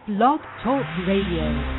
Blog Talk Radio.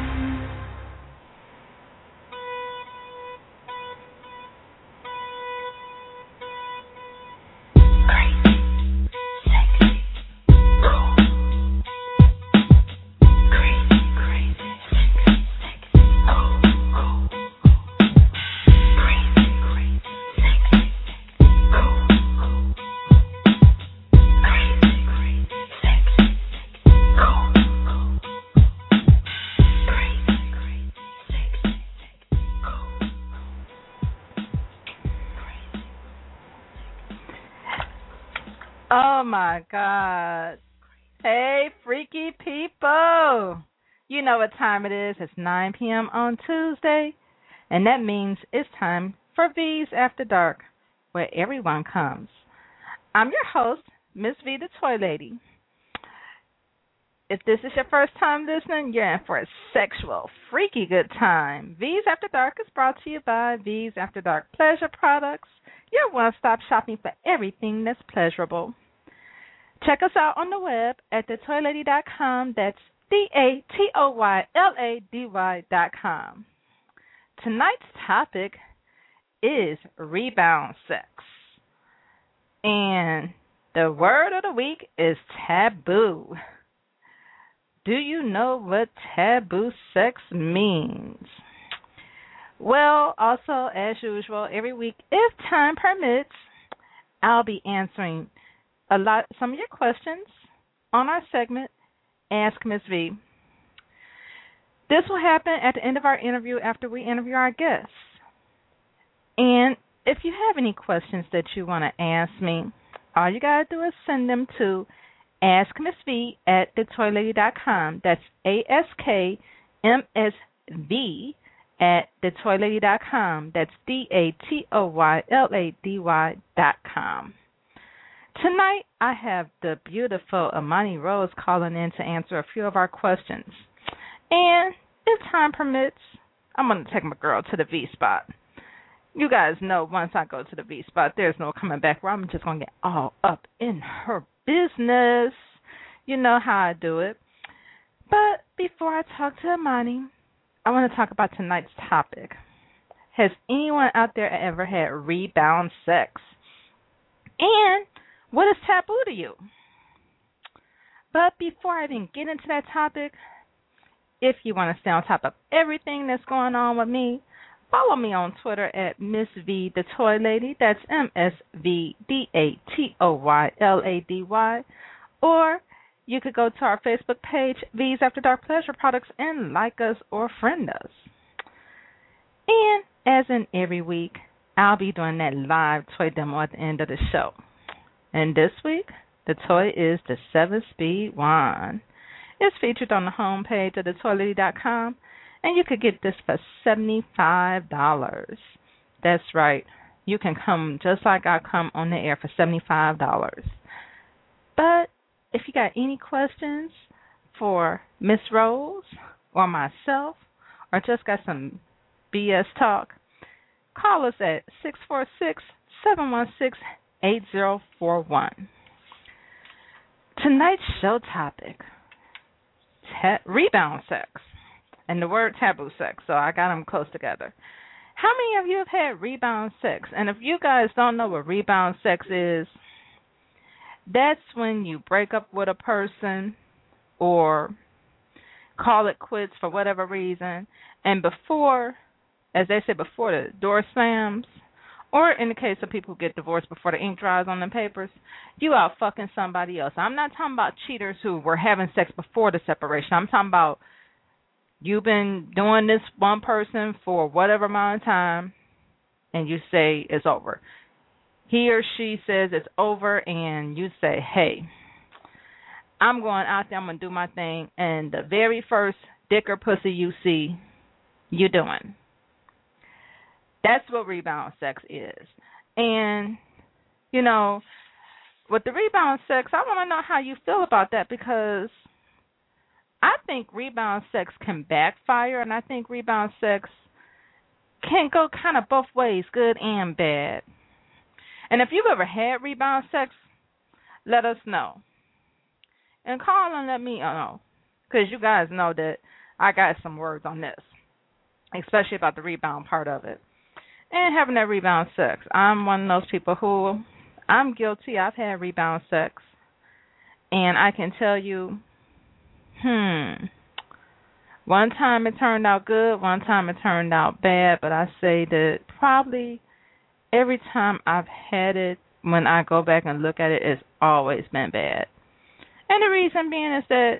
Oh my God. Hey, freaky people. You know what time it is. It's 9 p.m. on Tuesday. And that means it's time for V's After Dark, where everyone comes. I'm your host, Miss V, the Toy Lady. If this is your first time listening, you're in for a sexual, freaky good time. V's After Dark is brought to you by V's After Dark Pleasure Products, your one-stop shopping for everything that's pleasurable. Check us out on the web at thetoylady.com. That's DATOYLADY.com. Tonight's topic is rebound sex. And the word of the week is taboo. Do you know what taboo sex means? Well, also, as usual, every week, if time permits, I'll be answering some of your questions on our segment, Ask Ms. V. This will happen at the end of our interview after we interview our guests. And if you have any questions that you want to ask me, all you got to do is send them to askmsv at thetoylady.com. That's ASKMSV at thetoylady.com. That's DATOYLADY.com. Tonight, I have the beautiful Amani Rose calling in to answer a few of our questions. And if time permits, I'm going to take my girl to the V-spot. You guys know once I go to the V-spot, there's no coming back where I'm just going to get all up in her business. You know how I do it. But before I talk to Amani, I want to talk about tonight's topic. Has anyone out there ever had rebound sex? And what is taboo to you? But before I even get into that topic, if you want to stay on top of everything that's going on with me, follow me on Twitter at Miss V the Toy Lady. That's MSVDATOYLADY. Or you could go to our Facebook page, V's After Dark Pleasure Products, and like us or friend us. And as in every week, I'll be doing that live toy demo at the end of the show. And this week, the toy is the 7-speed wand. It's featured on the homepage of thetoylady.com, and you could get this for $75. That's right. You can come just like I come on the air for $75. But if you got any questions for Miss Rose or myself, or just got some BS talk, call us at 646-716-8041. Tonight's show topic, rebound sex, and the word taboo sex, so I got them close together. How many of you have had rebound sex? And if you guys don't know what rebound sex is, that's when you break up with a person or call it quits for whatever reason, and before, as they say, before the door slams, or in the case of people who get divorced before the ink dries on them papers, you out fucking somebody else. I'm not talking about cheaters who were having sex before the separation. I'm talking about you've been doing this one person for whatever amount of time, and you say it's over. He or she says it's over, and you say, hey, I'm going out there, I'm going to do my thing, and the very first dick or pussy you see, you doing. That's what rebound sex is. And, you know, with the rebound sex, I want to know how you feel about that, because I think rebound sex can backfire, and I think rebound sex can go kind of both ways, good and bad. And if you've ever had rebound sex, let us know. And call and let me know. because you guys know that I got some words on this, especially about the rebound part of it. And having that rebound sex. I'm one of those people who I'm guilty. I've had rebound sex. And I can tell you, one time it turned out good, one time it turned out bad, but I say that probably every time I've had it, when I go back and look at it, it's always been bad. And the reason being is that,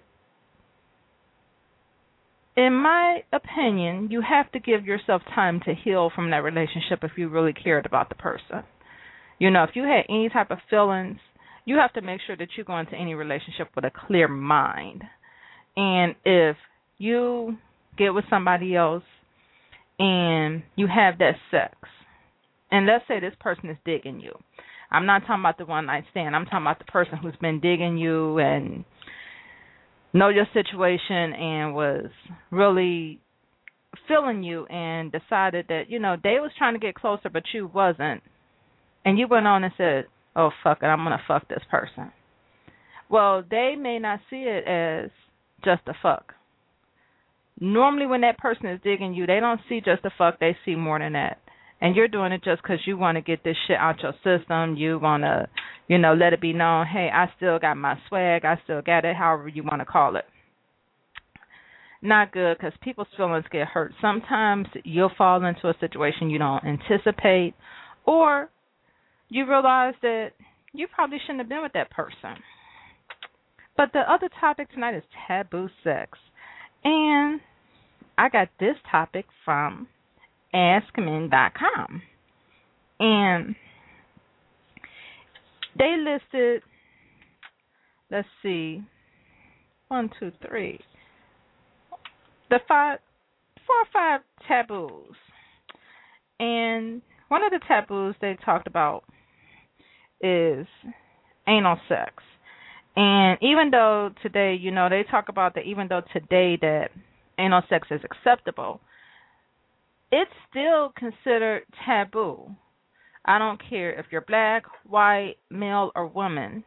in my opinion, you have to give yourself time to heal from that relationship if you really cared about the person. You know, if you had any type of feelings, you have to make sure that you go into any relationship with a clear mind. And if you get with somebody else and you have that sex, and let's say this person is digging you. I'm not talking about the one night stand. I'm talking about the person who's been digging you and know your situation and was really feeling you and decided that, you know, they was trying to get closer but you wasn't. And you went on and said, oh, fuck it, I'm going to fuck this person. Well, they may not see it as just a fuck. Normally when that person is digging you, they don't see just a fuck, they see more than that. And you're doing it just because you want to get this shit out your system. You want to, you know, let it be known, hey, I still got my swag. I still got it, however you want to call it. Not good, because people's feelings get hurt. Sometimes you'll fall into a situation you don't anticipate, or you realize that you probably shouldn't have been with that person. But the other topic tonight is taboo sex. And I got this topic from AskMen.com. And they listed, let's see, 1, 2, 3, the 4 or 5 taboos. And one of the taboos they talked about is anal sex. And even though today, you know, they talk about that even though today that anal sex is acceptable, it's still considered taboo. I don't care if you're black, white, male, or woman.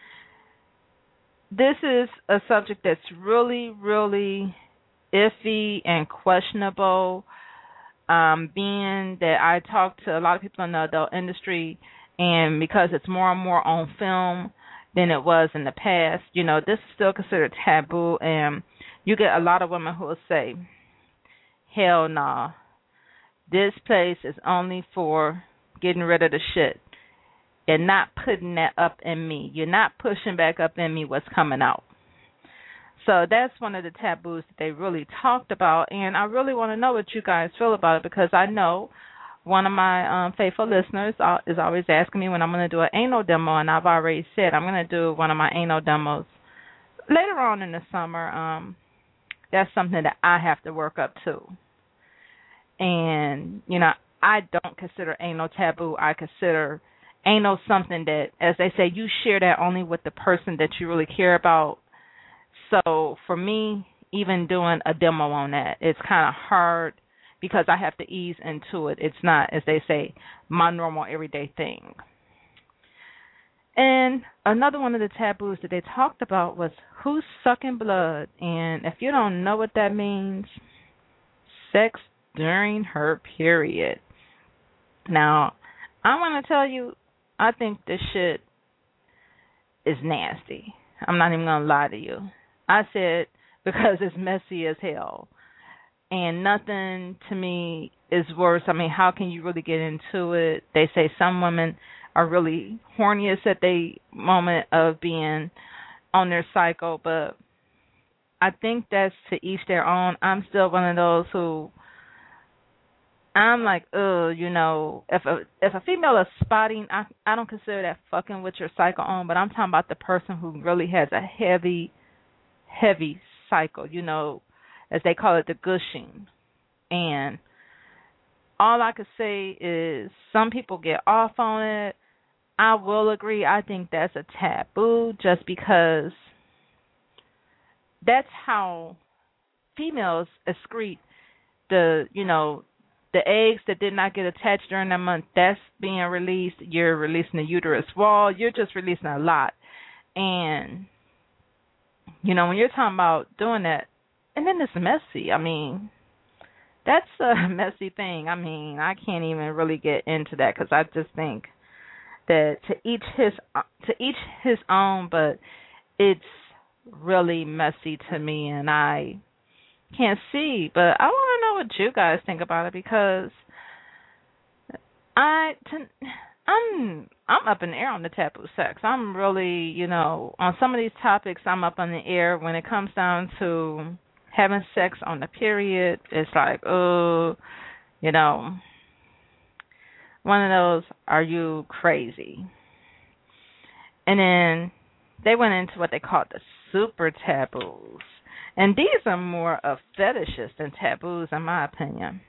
This is a subject that's really, really iffy and questionable, being that I talk to a lot of people in the adult industry, and because it's more and more on film than it was in the past, you know, this is still considered taboo, and you get a lot of women who will say, hell nah, this place is only for getting rid of the shit. You're not putting that up in me. You're not pushing back up in me what's coming out. So that's one of the taboos that they really talked about, and I really want to know what you guys feel about it, because I know one of my faithful listeners is always asking me when I'm going to do an anal demo, and I've already said I'm going to do one of my anal demos later on in the summer. That's something that I have to work up to. And, you know, I don't consider anal taboo. I consider anal something that, as they say, you share that only with the person that you really care about. So for me, even doing a demo on that, it's kind of hard because I have to ease into it. It's not, as they say, my normal everyday thing. And another one of the taboos that they talked about was who's sucking blood. And if you don't know what that means, sex during her period. Now, I'm going to tell you, I think this shit is nasty. I'm not even going to lie to you. I said because it's messy as hell. And nothing to me is worse. I mean, how can you really get into it? They say some women are really horniest at the moment of being on their cycle, but I think that's to each their own. I'm still one of those who I'm like, you know, if a female is spotting, I don't consider that fucking with your cycle on, but I'm talking about the person who really has a heavy cycle, you know, as they call it, the gushing. And all I could say is some people get off on it. I will agree. I think that's a taboo just because that's how females excrete the eggs that did not get attached during that month. That's being released. You're releasing the uterus wall. You're just releasing a lot. And When you're talking about doing that, and then it's messy. I mean, that's a messy thing. I mean, I can't even really get into that because I just think that to each his own, but it's really messy to me, and I can't see. But I want to know what you guys think about it because I to, I'm up in the air on the taboo sex. I'm really, on some of these topics I'm up in the air when it comes down to having sex on the period. It's like, oh, you know, one of those, are you crazy? And then they went into what they called the super taboos. And these are more of fetishes than taboos in my opinion.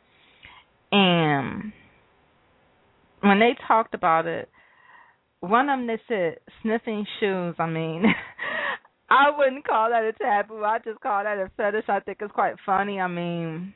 And when they talked about it, one of them, they said sniffing shoes. I mean, I wouldn't call that a taboo. I just call that a fetish. I think it's quite funny. I mean,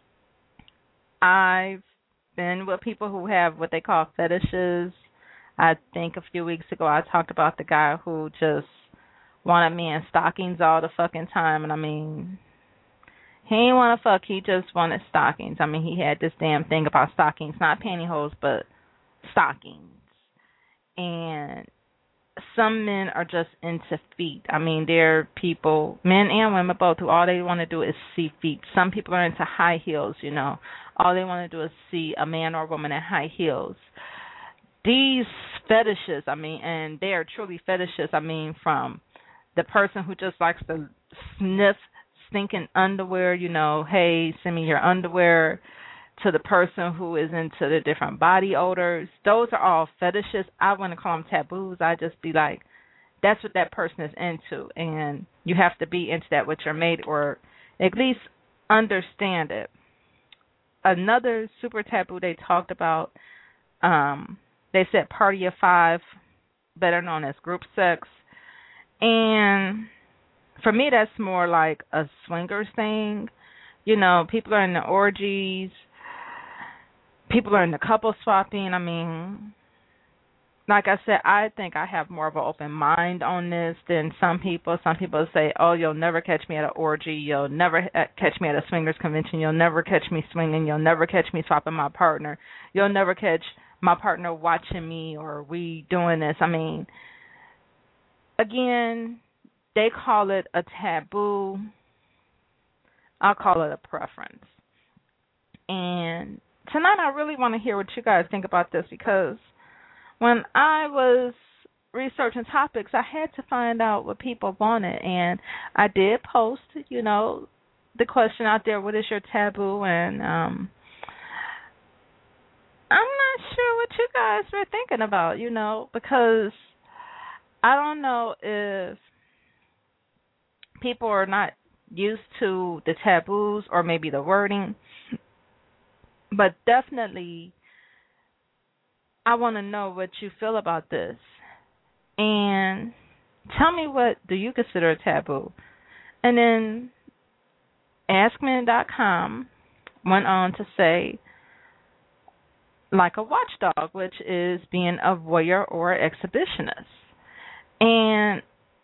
I've been with people who have what they call fetishes. I think a few weeks ago I talked about the guy who just wanted me in stockings all the fucking time. And I mean, he didn't want to fuck. He just wanted stockings. I mean, he had this damn thing about stockings, not pantyhose, but stockings. And some men are just into feet. I mean, there are people, men and women both, who all they want to do is see feet. Some people are into high heels, All they want to do is see a man or a woman in high heels. These fetishes, I mean, and they are truly fetishes, I mean, from the person who just likes to sniff stinking underwear, hey, send me your underwear, to the person who is into the different body odors. Those are all fetishes. I wouldn't call them taboos. I just be like, that's what that person is into, and you have to be into that with your mate, or at least understand it. Another super taboo they talked about, they said party of five, better known as group sex. And for me, that's more like a swingers thing. People are in the orgies. People are in the couple swapping. I mean, like I said, I think I have more of an open mind on this than some people. Some people say, oh, you'll never catch me at an orgy. You'll never catch me at a swingers convention. You'll never catch me swinging. You'll never catch me swapping my partner. You'll never catch my partner watching me or we doing this. I mean, again, they call it a taboo. I'll call it a preference. And tonight I really want to hear what you guys think about this, because when I was researching topics, I had to find out what people wanted. And I did post, the question out there, what is your taboo? And I'm not sure what you guys were thinking about, because I don't know if people are not used to the taboos or maybe the wording, but definitely I want to know what you feel about this. And tell me, what do you consider a taboo? And then AskMen.com went on to say, like a watchdog, which is being a voyeur or exhibitionist. And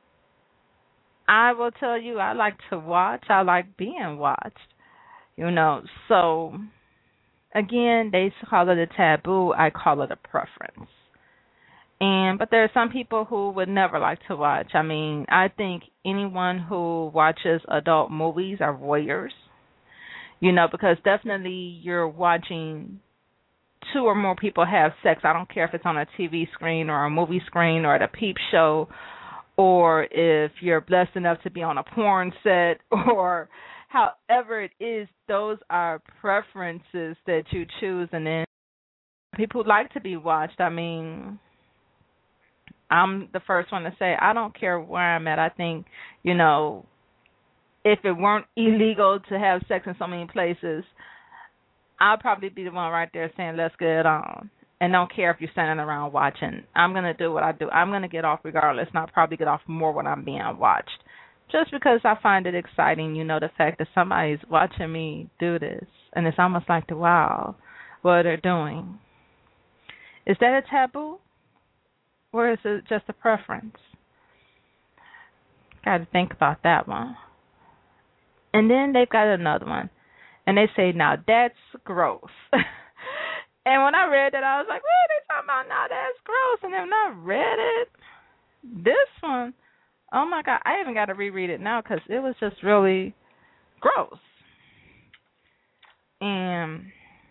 I will tell you, I like to watch. I like being watched, So, again, they call it a taboo. I call it a preference. But there are some people who would never like to watch. I mean, I think anyone who watches adult movies are voyeurs, because definitely you're watching two or more people have sex. I don't care if it's on a TV screen or a movie screen or at a peep show, or if you're blessed enough to be on a porn set, or however it is. Those are preferences that you choose. And then people who like to be watched, I mean, I'm the first one to say I don't care where I'm at. I think, if it weren't illegal to have sex in so many places, I'll probably be the one right there saying, let's get it on. And don't care if you're standing around watching. I'm going to do what I do. I'm going to get off regardless, and I'll probably get off more when I'm being watched. Just because I find it exciting, the fact that somebody's watching me do this. And it's almost like, wow, what they're doing. Is that a taboo? Or is it just a preference? Got to think about that one. And then they've got another one, and they say, now that's gross. And when I read that, I was like, what are they talking about? Now that's gross. And then when I read it, this one, oh my God, I even got to reread it now because it was just really gross. And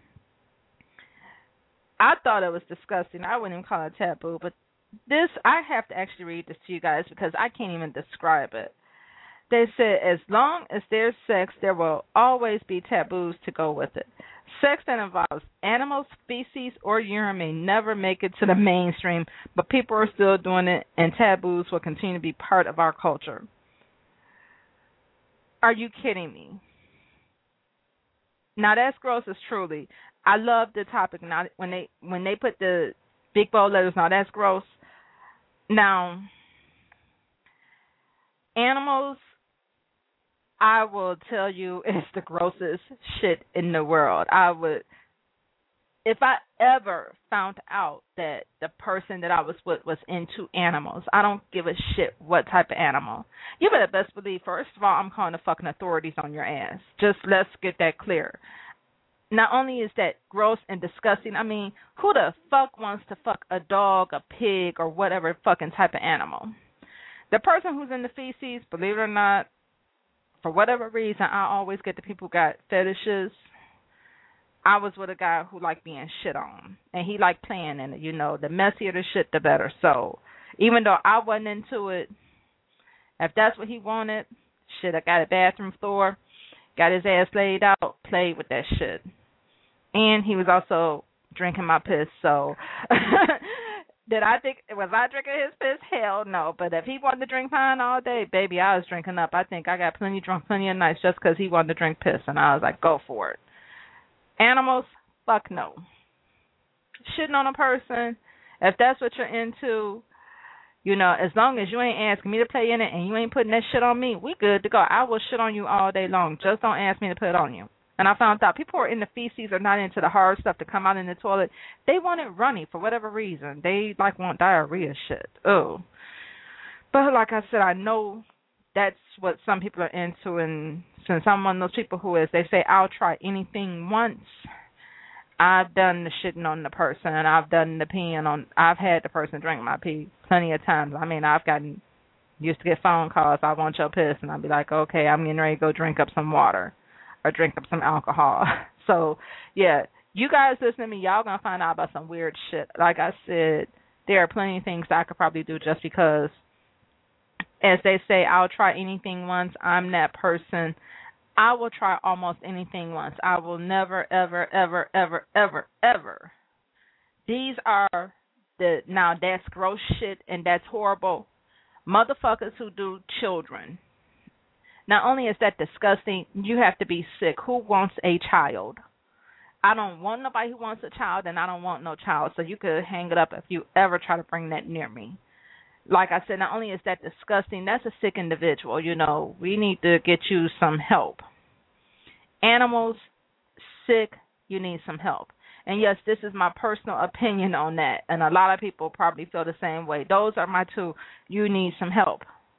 I thought it was disgusting. I wouldn't even call it taboo, but this, I have to actually read this to you guys because I can't even describe it. They said, as long as there's sex, there will always be taboos to go with it. Sex that involves animals, feces, or urine may never make it to the mainstream, but people are still doing it, and taboos will continue to be part of our culture. Are you kidding me? Now that's gross as truly. I love the topic. Now when they put the big bold letters, now that's gross. Now animals, I will tell you, it's the grossest shit in the world. If I ever found out that the person that I was with was into animals, I don't give a shit what type of animal. You better best believe, first of all, I'm calling the fucking authorities on your ass. Just let's get that clear. Not only is that gross and disgusting, I mean, who the fuck wants to fuck a dog, a pig, or whatever fucking type of animal? The person who's in the feces, believe it or not, for whatever reason, I always get the people who got fetishes. I was with a guy who liked being shit on, and he liked playing in it. You know, the messier the shit, the better. So even though I wasn't into it, if that's what he wanted, shit, I got a bathroom floor, got his ass laid out, played with that shit. And he was also drinking my piss, so was I drinking his piss? Hell no. But if he wanted to drink mine all day, baby, I was drinking up. I think I got drunk plenty of nights just because he wanted to drink piss, and I was like, go for it. Animals, fuck no. Shitting on a person, if that's what you're into, you know, as long as you ain't asking me to play in it and you ain't putting that shit on me, we good to go. I will shit on you all day long. Just don't ask me to put it on you. And I found out people who are in the feces are not into the hard stuff to come out in the toilet. They want it runny for whatever reason. They want diarrhea shit. Oh. But like I said, I know that's what some people are into, and since I'm one of those people who is, they say, I'll try anything once. I've done the shitting on the person, and I've done the peeing on, I've had the person drink my pee plenty of times. I mean, I've gotten used to get phone calls, I want your piss, and I'll be like, okay, I'm getting ready to go drink up some water or drink up some alcohol. So, yeah, you guys listening to me, y'all going to find out about some weird shit. Like I said, there are plenty of things I could probably do just because, as they say, I'll try anything once. I'm that person. I will try almost anything once. I will never, ever, ever, ever, ever, ever. These are now that's gross shit and that's horrible. Motherfuckers who do children. Not only is that disgusting, you have to be sick. Who wants a child? I don't want nobody who wants a child, and I don't want no child. So you could hang it up if you ever try to bring that near me. Like I said, not only is that disgusting, that's a sick individual. You know, we need to get you some help. Animals, sick, you need some help. And yes, this is my personal opinion on that. And a lot of people probably feel the same way. Those are my two. You need some help.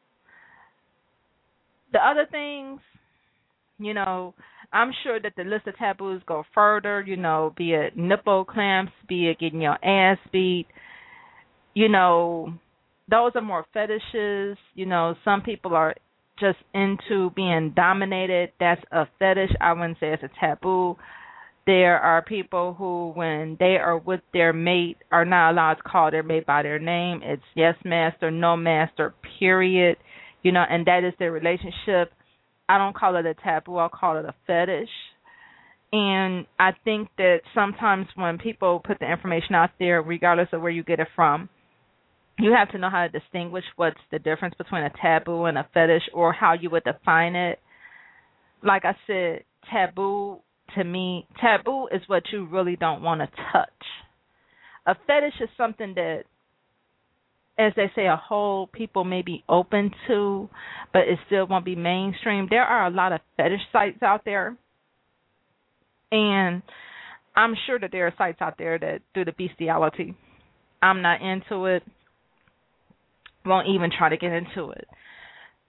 The other things, you know, I'm sure that the list of taboos go further, you know, be it nipple clamps, be it getting your ass beat, you know, those are more fetishes. You know, some people are just into being dominated. That's a fetish. I wouldn't say it's a taboo. There are people who, when they are with their mate, are not allowed to call their mate by their name. It's yes, master, no, master, period. You know, and that is their relationship. I don't call it a taboo. I'll call it a fetish. And I think that sometimes when people put the information out there, regardless of where you get it from, you have to know how to distinguish what's the difference between a taboo and a fetish, or how you would define it. Like I said, taboo, to me, taboo is what you really don't want to touch. A fetish is something that, as they say, a whole people may be open to, but it still won't be mainstream. There are a lot of fetish sites out there, and I'm sure that there are sites out there that do the bestiality. I'm not into it. Won't even try to get into it.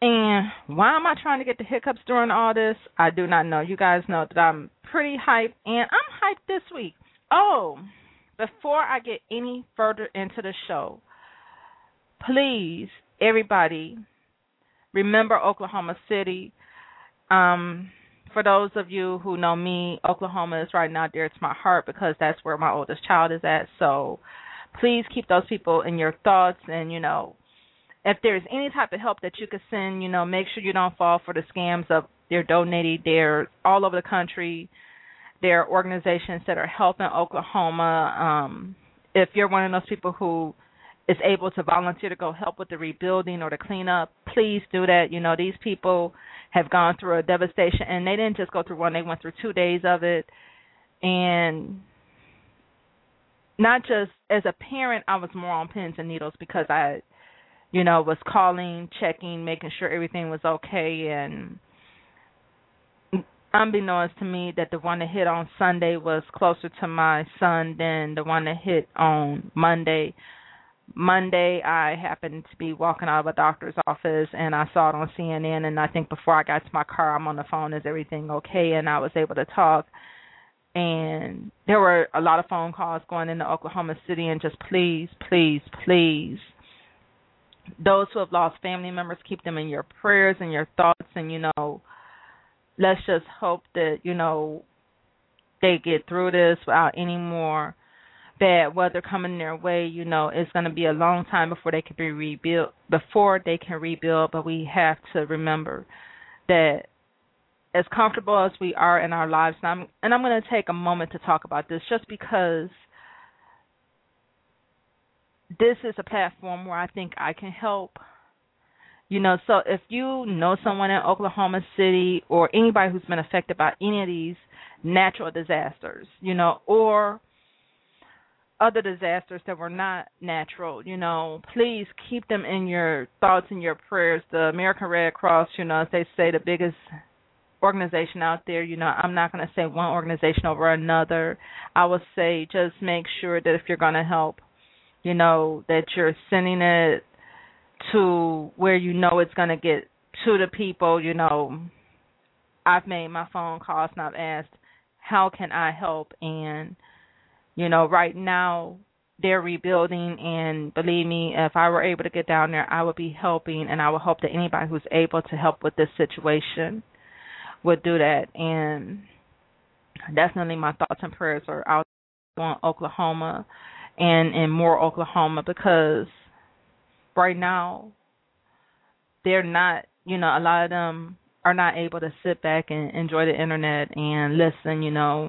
And why am I trying to get the hiccups during all this? I do not know. You guys know that I'm pretty hyped, and I'm hyped this week. Oh, before I get any further into the show, please, everybody, remember Oklahoma City. For those of you who know me, Oklahoma is right now dear to my heart because that's where my oldest child is at. So please keep those people in your thoughts, and, if there's any type of help that you could send, make sure you don't fall for the scams of they're donating. They're all over the country. There are organizations that are helping Oklahoma. If you're one of those people who is able to volunteer to go help with the rebuilding or the cleanup, please do that. These people have gone through a devastation, and they didn't just go through one. They went through 2 days of it. And not just as a parent, I was more on pins and needles because I was calling, checking, making sure everything was okay. And unbeknownst to me that the one that hit on Sunday was closer to my son than the one that hit on Monday. Monday, I happened to be walking out of a doctor's office, and I saw it on CNN, and I think before I got to my car, I'm on the phone, is everything okay? And I was able to talk. And there were a lot of phone calls going into Oklahoma City, and just please, please, please, those who have lost family members, keep them in your prayers and your thoughts, and, let's just hope that, they get through this without any more bad weather coming their way. It's going to be a long time before they can be rebuilt, but we have to remember that as comfortable as we are in our lives, and I'm going to take a moment to talk about this just because this is a platform where I think I can help. So if you know someone in Oklahoma City or anybody who's been affected by any of these natural disasters, or other disasters that were not natural, please keep them in your thoughts and your prayers. The American Red Cross, as they say, the biggest organization out there, I'm not going to say one organization over another. I would say just make sure that if you're going to help, that you're sending it to where it's going to get to the people. I've made my phone calls and I've asked, how can I help? And, right now they're rebuilding, and believe me, if I were able to get down there, I would be helping, and I would hope that anybody who's able to help with this situation would do that. And definitely my thoughts and prayers are out on Oklahoma and in more Oklahoma, because right now they're not, a lot of them are not able to sit back and enjoy the internet and listen,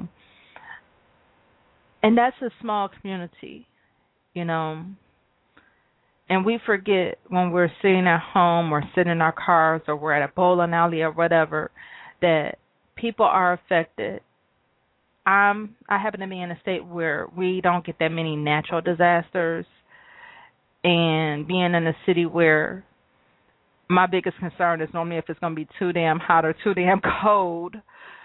And that's a small community, And we forget when we're sitting at home or sitting in our cars or we're at a bowling alley or whatever that people are affected. I happen to be in a state where we don't get that many natural disasters, and being in a city where my biggest concern is normally if it's going to be too damn hot or too damn cold,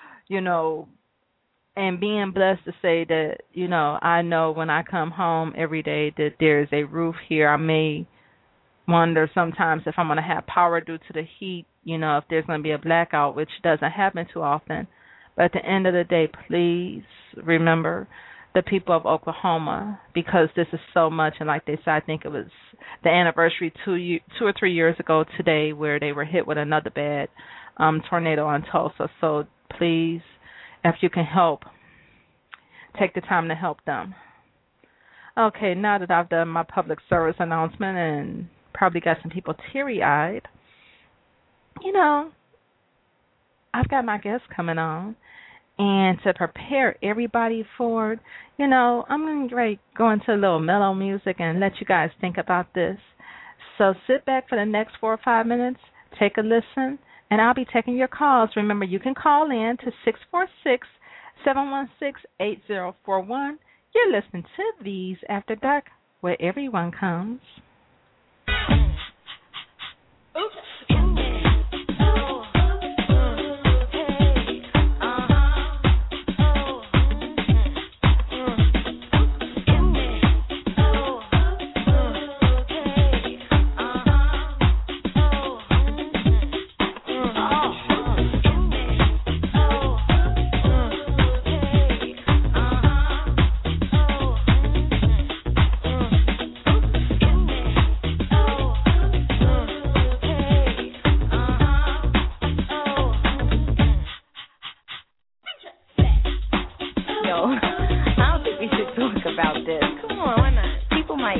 and being blessed to say that, I know when I come home every day that there's a roof here. I may wonder sometimes if I'm going to have power due to the heat, if there's going to be a blackout, which doesn't happen too often. But at the end of the day, please remember the people of Oklahoma, because this is so much. And like they said, I think it was the anniversary 2 or 3 years ago today where they were hit with another bad tornado in Tulsa. So please, if you can help, take the time to help them. Okay, now that I've done my public service announcement and probably got some people teary-eyed, I've got my guests coming on. And to prepare everybody for it, I'm going to go into a little mellow music and let you guys think about this. So sit back for the next 4 or 5 minutes, take a listen, and I'll be taking your calls. Remember, you can call in to 646-716-8041. You're listening to V's After Dark, where everyone comes. Oops.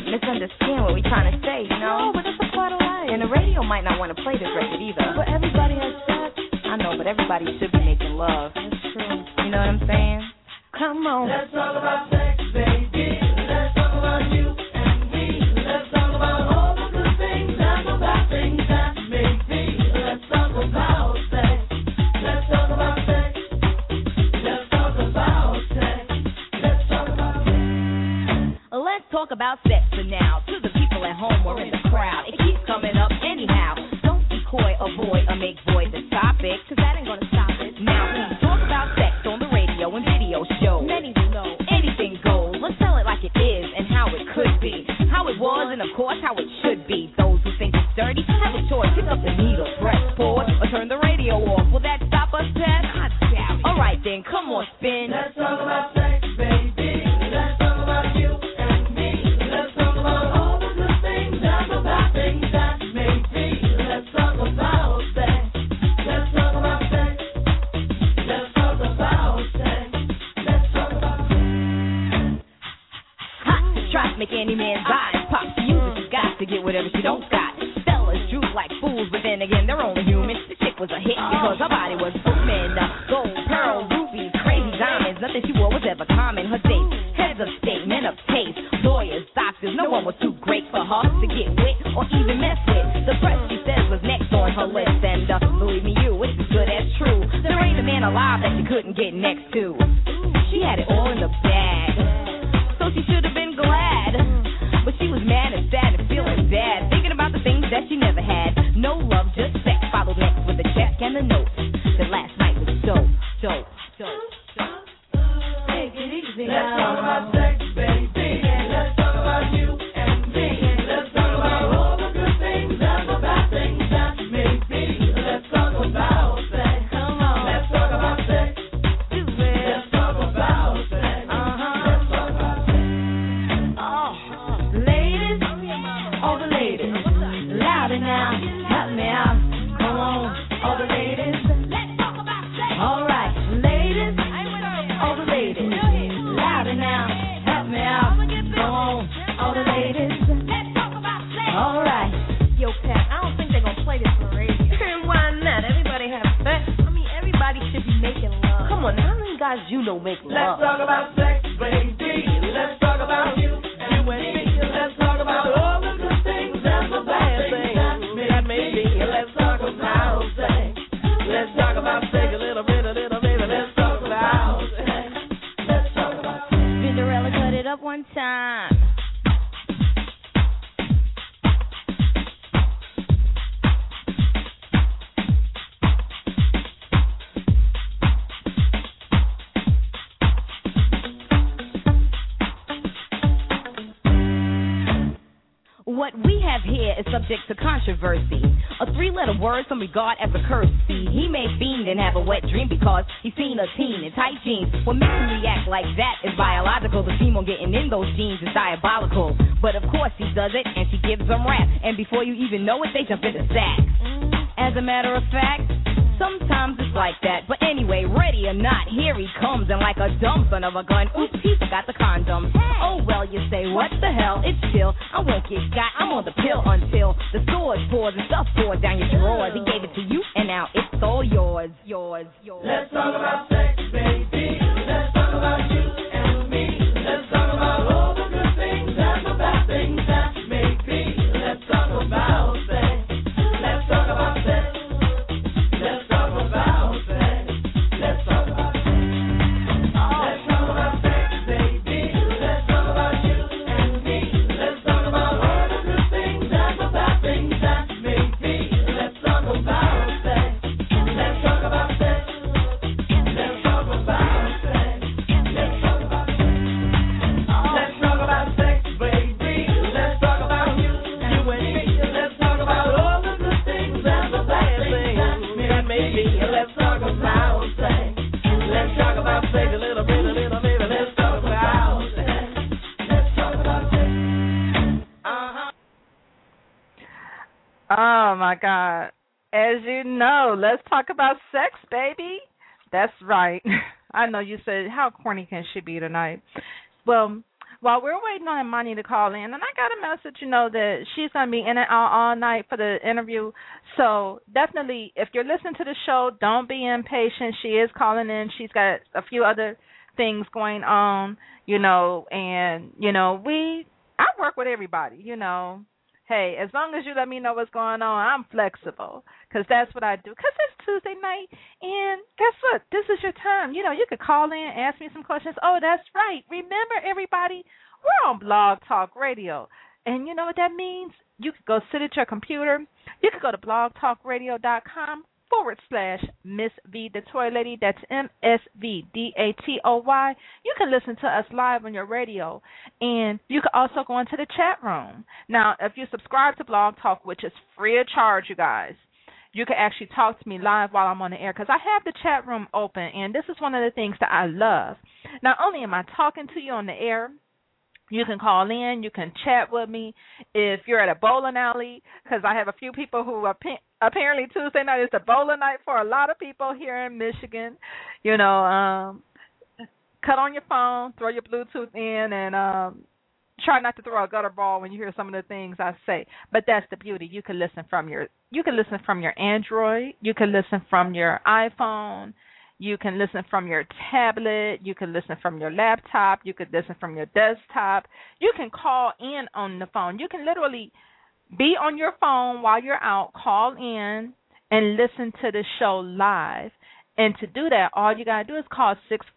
misunderstand what we're trying to say, you know? No, but it's a part of life. And the radio might not want to play this record either. But everybody has sex. I know, but everybody should be making love. That's true. You know what I'm saying? Come on. Let's talk about sex, baby. Let's talk about you and me. Let's talk about all the good things and the bad things that make me. Let's talk about sex. Let's talk about sex. Let's talk about sex. Let's talk about sex. Let's talk about sex for now. To the people at home or in the crowd, it keeps coming up anyhow. Don't be coy, avoid, or make void the topic, cause that ain't gonna stop it. Now we talk about sex on the radio and video shows. Many will know anything goes. Let's tell it like it is and how it could be, how it was, and of course how it should be. Those who think it's dirty have a choice. Pick up the needle, press pause, or turn the radio off. Will that stop us, Ted? I doubt it. All right then, come on, spin. Let's talk about sex, baby. Let's talk about you and me. Let's talk about all the good things and the bad things that make me. Let's talk about sex. Let's talk about sex. Let's talk about sex. Let's talk about sex. Hot shots make any man's eyes pop. She uses she got to get whatever she don't got. Fellas droop like fools, but then again they're only human. The chick was a hit because her body was booming. Gold, pearl, rubies, crazy diamonds. Nothing she wore was ever common. Her dates, heads of state, men of taste, lawyers, doctors. No one was too great for her to get with or even mess with. The press she says was next on her list, and believe me, you, it's as good as true. There ain't a man alive that she couldn't get next to. She had it all in the bag, so she should have been glad. But she was mad and sad and feeling bad, thinking about the things that she never had. No love, just sex. Followed next with a check and a note that last night was dope, dope, dope, dope. Take it easy. Let's talk about sex, baby. Let's talk about you and me. Let's talk about all the good things and the bad things that make me. Let's talk about sex. Come on. Let's talk about sex. Do it. Let's talk about sex. Let's talk about sex. Oh, ladies, all the ladies, louder now, help me out. Come on, all the ladies. Let's talk about sex. All right, ladies, all the ladies, louder now, help me out. Come on, all the ladies. Let's talk about sex. All right. Yo, Pat, I don't think they're gonna play this on radio. Why not? Everybody has sex. I mean, everybody should be making love. Come on, how many guys you know make Let's love? talk about sex, baby. Let's talk about you and me. Let's talk about all the good things and the bad things that make me. Let's talk about sex. Let's talk about sex a little bit, baby. Let's talk about sex. Let's talk about sex. Cinderella cut it up one time. What we have here is subject to controversy. A three-letter word some regard as a courtesy. He may fiend and have a wet dream because he's seen a teen in tight jeans. What makes him react like that is biological. The steam on getting in those jeans is diabolical. But of course he does it and she gives them rap. And before you even know it, they jump into sack. As a matter of fact, sometimes it's like that. But anyway, ready or not, here he comes. And like a dumb son of a gun, oops, he forgot the condom. Oh, well, you say, what the hell? It's chill. I won't get got. I'm on the pill until the sword pours and stuff pours down your drawers. He gave it to you, and now it's all yours. Yours. Let's talk about sex, baby. Let's talk about you and me. Let's talk about all the good things and the bad things that make me. Let's talk about sex. Let's talk about sex. Let's talk about sex. Let's talk about sex. Let's talk about sex, baby. Let's talk about you and me. Let's talk about all the good things and the bad things that make me. Let's talk about sex. Let's talk about sex. Let's talk about sex. Let's talk about sex. Let's talk about sex, baby. Let's talk about you and me. Let's talk about all the good things and the bad things that make me. Let's talk about sex. Let's talk about sex a little bit, baby. Let's talk about sex. Let's talk about sex. Oh my God. As you know, let's talk about sex, baby. That's right. I know you said, how corny can she be tonight? Well, while we're waiting on Imani to call in, and I got a message, that she's going to be in and out all night for the interview. So definitely, if you're listening to the show, don't be impatient. She is calling in. She's got a few other things going on, and, I work with everybody, Hey, as long as you let me know what's going on, I'm flexible because that's what I do. Because it's Tuesday night, and guess what? This is your time. You could call in, ask me some questions. Oh, that's right. Remember, everybody, we're on Blog Talk Radio. And you know what that means? You could go sit at your computer. You could go to blogtalkradio.com/Miss V, the Toy Lady. That's MSVDATOY. You can listen to us live on your radio, and you can also go into the chat room. Now, if you subscribe to Blog Talk, which is free of charge, you guys, you can actually talk to me live while I'm on the air because I have the chat room open, and this is one of the things that I love. Not only am I talking to you on the air, you can call in. You can chat with me. If you're at a bowling alley, because I have a few people who are apparently Tuesday night is the bowling night for a lot of people here in Michigan. Cut on your phone, throw your Bluetooth in, and try not to throw a gutter ball when you hear some of the things I say. But that's the beauty. You can listen from your Android. You can listen from your iPhone. You can listen from your tablet. You can listen from your laptop. You can listen from your desktop. You can call in on the phone. You can literally be on your phone while you're out, call in, and listen to the show live. And to do that, all you got to do is call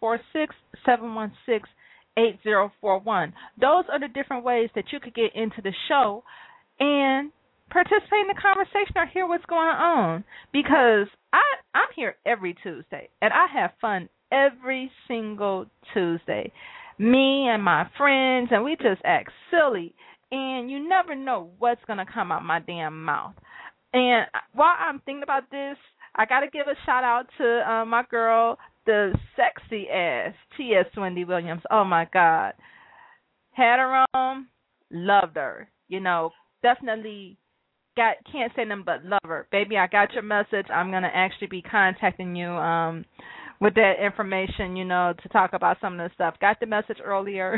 646-716-8041. Those are the different ways that you could get into the show and participate in the conversation or hear what's going on, because I'm here every Tuesday, and I have fun every single Tuesday. Me and my friends, and we just act silly, and you never know what's going to come out my damn mouth. And while I'm thinking about this, I got to give a shout-out to my girl, the sexy-ass T.S. Wendy Williams. Oh, my God. Had her on, loved her. Definitely can't say nothing but love her. Baby, I got your message. I'm going to actually be contacting you with that information, to talk about some of the stuff. Got the message earlier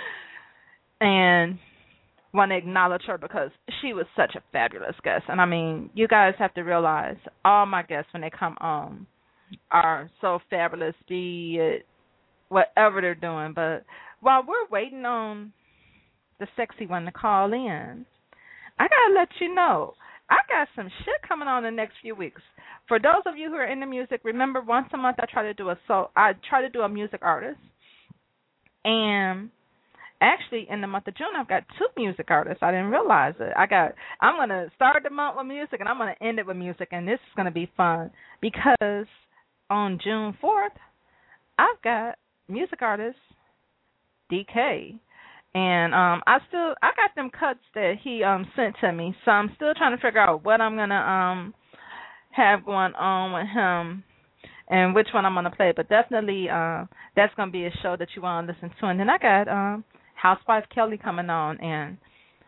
and want to acknowledge her because she was such a fabulous guest. And, I mean, you guys have to realize all my guests when they come on are so fabulous, be it whatever they're doing. But while we're waiting on the sexy one to call in, I got to let you know, I got some shit coming on in the next few weeks. For those of you who are into music, remember once a month I try to do a music artist. And actually in the month of June I've got 2 music artists. I didn't realize it. I'm going to start the month with music and I'm going to end it with music, and this is going to be fun because on June 4th I've got music artist DK. And I got them cuts that he sent to me, so I'm still trying to figure out what I'm gonna have going on with him and which one I'm gonna play. But definitely, that's gonna be a show that you want to listen to. And then I got Housewife Kelly coming on, and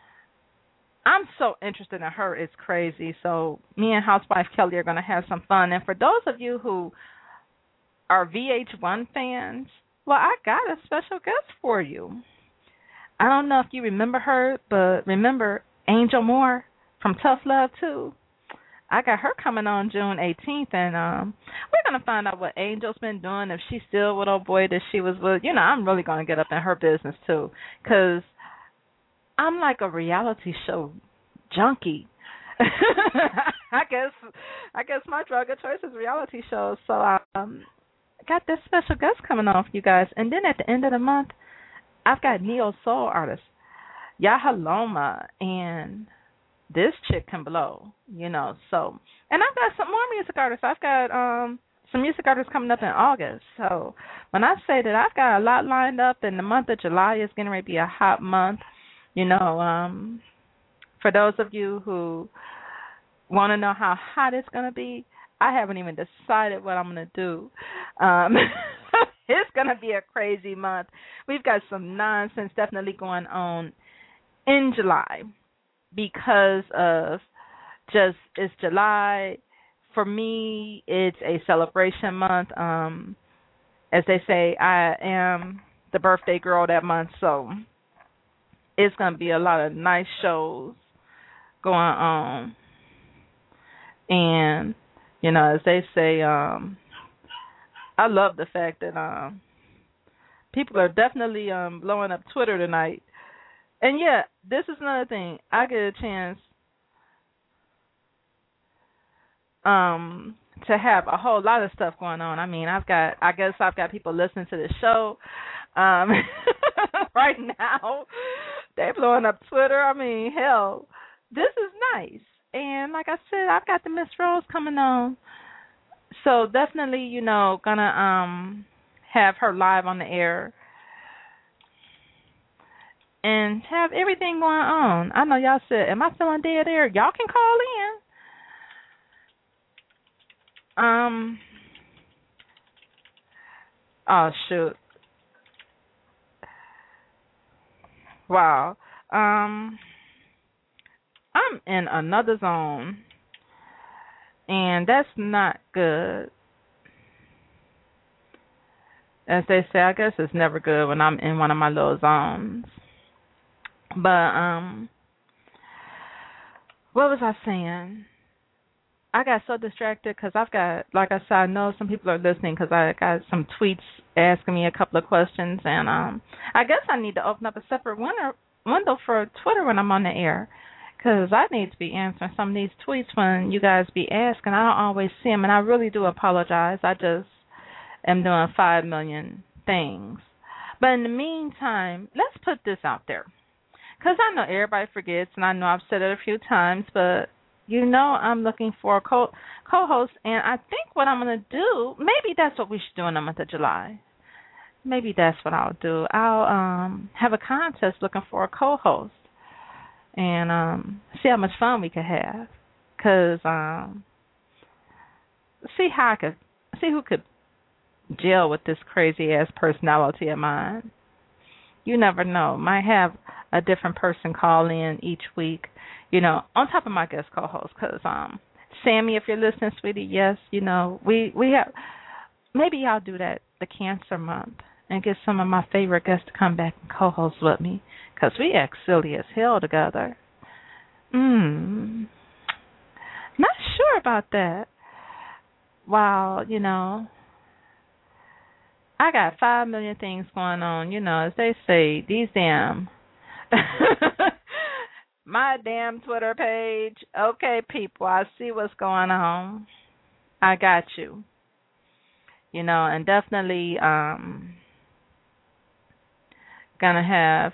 I'm so interested in her, it's crazy. So me and Housewife Kelly are gonna have some fun. And for those of you who are VH1 fans, well, I got a special guest for you. I don't know if you remember her, but remember Angel Moore from Tough Love 2? I got her coming on June 18th, and we're going to find out what Angel's been doing, if she's still with old boy that she was with. I'm really going to get up in her business, too, because I'm like a reality show junkie. I guess my drug of choice is reality shows, so I got this special guest coming on for you guys. And then at the end of the month, I've got neo-soul artist Yahaloma, and this chick can blow, So, and I've got some more music artists. I've got some music artists coming up in August. So when I say that I've got a lot lined up, and the month of July is getting ready to be a hot month, for those of you who want to know how hot it's going to be, I haven't even decided what I'm going to do. It's going to be a crazy month. We've got some nonsense definitely going on in July because of it's July. For me, it's a celebration month. As they say, I am the birthday girl that month, so it's going to be a lot of nice shows going on. And, as they say, I love the fact that people are definitely blowing up Twitter tonight. And, yeah, this is another thing. I get a chance to have a whole lot of stuff going on. I mean, I guess I've got people listening to the show right now. They're blowing up Twitter. I mean, hell, this is nice. And like I said, I've got the Miss Rose coming on. So definitely, gonna have her live on the air and have everything going on. I know y'all said, am I feeling dead air? Y'all can call in. Oh shoot. Wow. I'm in another zone, and that's not good. As they say, I guess it's never good when I'm in one of my little zones. But what was I saying? I got so distracted because I've got, like I said, I know some people are listening because I got some tweets asking me a couple of questions, and I guess I need to open up a separate window for Twitter when I'm on the air, because I need to be answering some of these tweets when you guys be asking. I don't always see them, and I really do apologize. I just am doing 5 million things. But in the meantime, let's put this out there, because I know everybody forgets, and I know I've said it a few times, but I'm looking for a co-host, and I think what I'm going to do, maybe that's what we should do in the month of July. Maybe that's what I'll do. I'll have a contest looking for a co-host and see how much fun we could have. Because see who could gel with this crazy-ass personality of mine. You never know. Might have a different person call in each week. On top of my guest co-host, because Sammy, if you're listening, sweetie, yes, we have, maybe I'll do that the Cancer Month and get some of my favorite guests to come back and co-host with me, because we act silly as hell together. Not sure about that. Wow, I got 5 million things going on, as they say, these damn... My damn Twitter page. Okay, people, I see what's going on. I got you. And definitely gonna have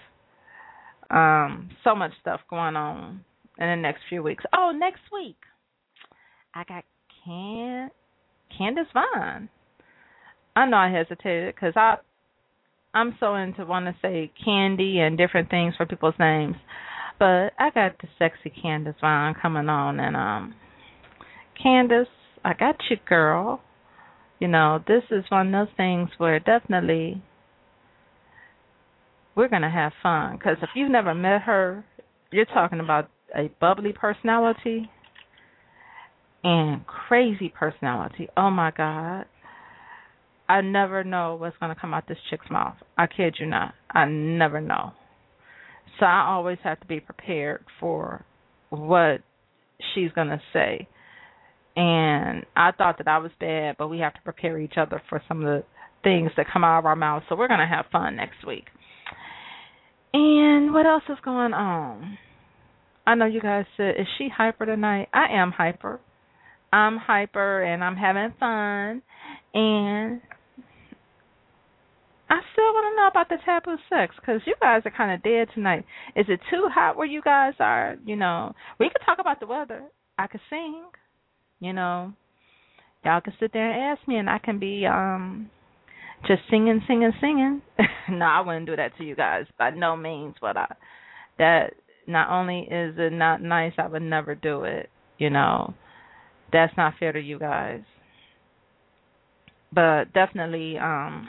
so much stuff going on in the next few weeks. Oh, next week I got Candace Vaughn. I know I hesitated because I'm so into wanting to say Candy and different things for people's names. But I got the sexy Candace Vaughn coming on, and Candace, I got you, girl. This is one of those things where definitely we're going to have fun. Because if you've never met her, you're talking about a bubbly personality and crazy personality. Oh, my God. I never know what's going to come out this chick's mouth. I kid you not. I never know. So I always have to be prepared for what she's going to say. And I thought that I was bad, but we have to prepare each other for some of the things that come out of our mouths. So we're going to have fun next week. And what else is going on? I know you guys said, is she hyper tonight? I am hyper. I'm hyper, and I'm having fun. And I still want to know about the taboo sex, because you guys are kind of dead tonight. Is it too hot where you guys are? We could talk about the weather. I could sing. Y'all can sit there and ask me, and I can be just singing. No, I wouldn't do that to you guys by no means. But that not only is it not nice, I would never do it. That's not fair to you guys. But definitely, I'm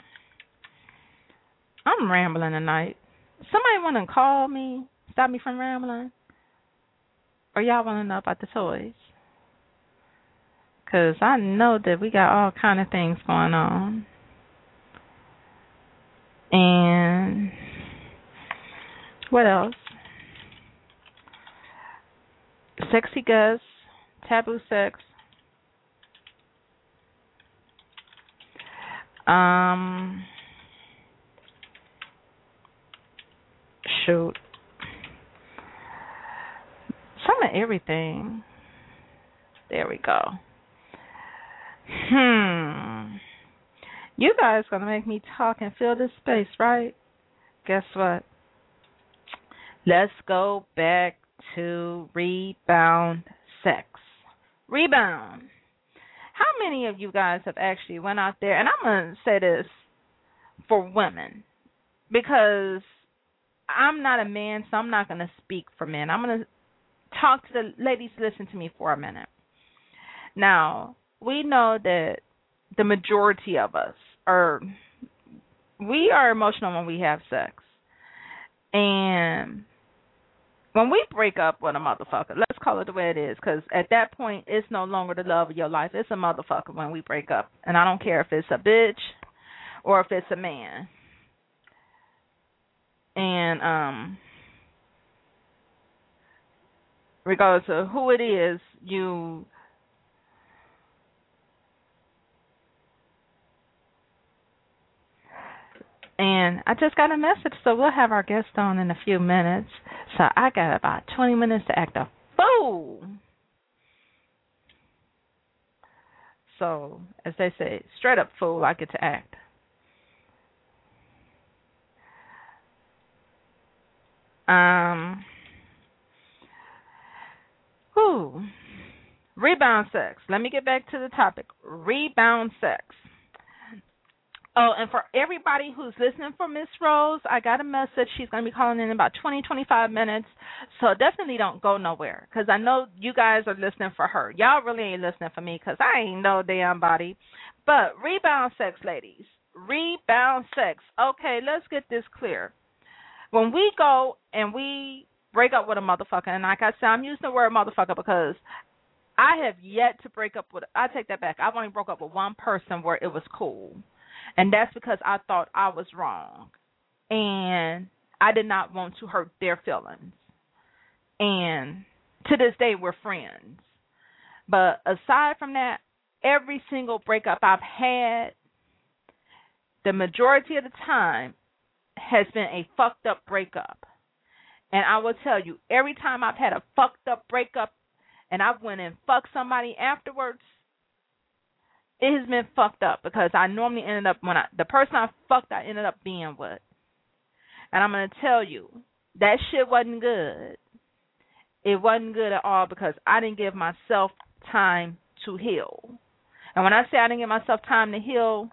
rambling tonight. Somebody want to call me, stop me from rambling? Or y'all want to know about the toys? Because I know that we got all kind of things going on. And what else? Sexy guest, taboo sex. Um, shoot, some of everything. There we go. You guys gonna make me talk and fill this space, right? Guess what? Let's go back to rebound sex. Rebound. How many of you guys have actually went out there, and I'm going to say this for women, because I'm not a man, so I'm not going to speak for men. I'm going to talk to the ladies. Listen to me for a minute. Now, we know that the majority of us we are emotional when we have sex. And when we break up with a motherfucker, let's call it the way it is, because at that point, it's no longer the love of your life. It's a motherfucker when we break up. And I don't care if it's a bitch or if it's a man. And regardless of who it is, And I just got a message, so we'll have our guest on in a few minutes. So I got about 20 minutes to act a fool. So, as they say, straight up fool, I get to act. Rebound sex. Let me get back to the topic. Rebound sex. Oh, and for everybody who's listening for Miss Rose, I got a message. She's going to be calling in about 20, 25 minutes. So definitely don't go nowhere, because I know you guys are listening for her. Y'all really ain't listening for me, because I ain't no damn body. But rebound sex, ladies. Rebound sex. Okay, let's get this clear. When we go and we break up with a motherfucker, and like I said, I'm using the word motherfucker because I have yet to break up with, I take that back. I've only broke up with one person where it was cool. And that's because I thought I was wrong. And I did not want to hurt their feelings. And to this day, we're friends. But aside from that, every single breakup I've had, the majority of the time, has been a fucked up breakup. And I will tell you, every time I've had a fucked up breakup and I went and fucked somebody afterwards, it has been fucked up, because I normally ended up, the person I fucked, I ended up being with. And I'm going to tell you, that shit wasn't good. It wasn't good at all, because I didn't give myself time to heal. And when I say I didn't give myself time to heal,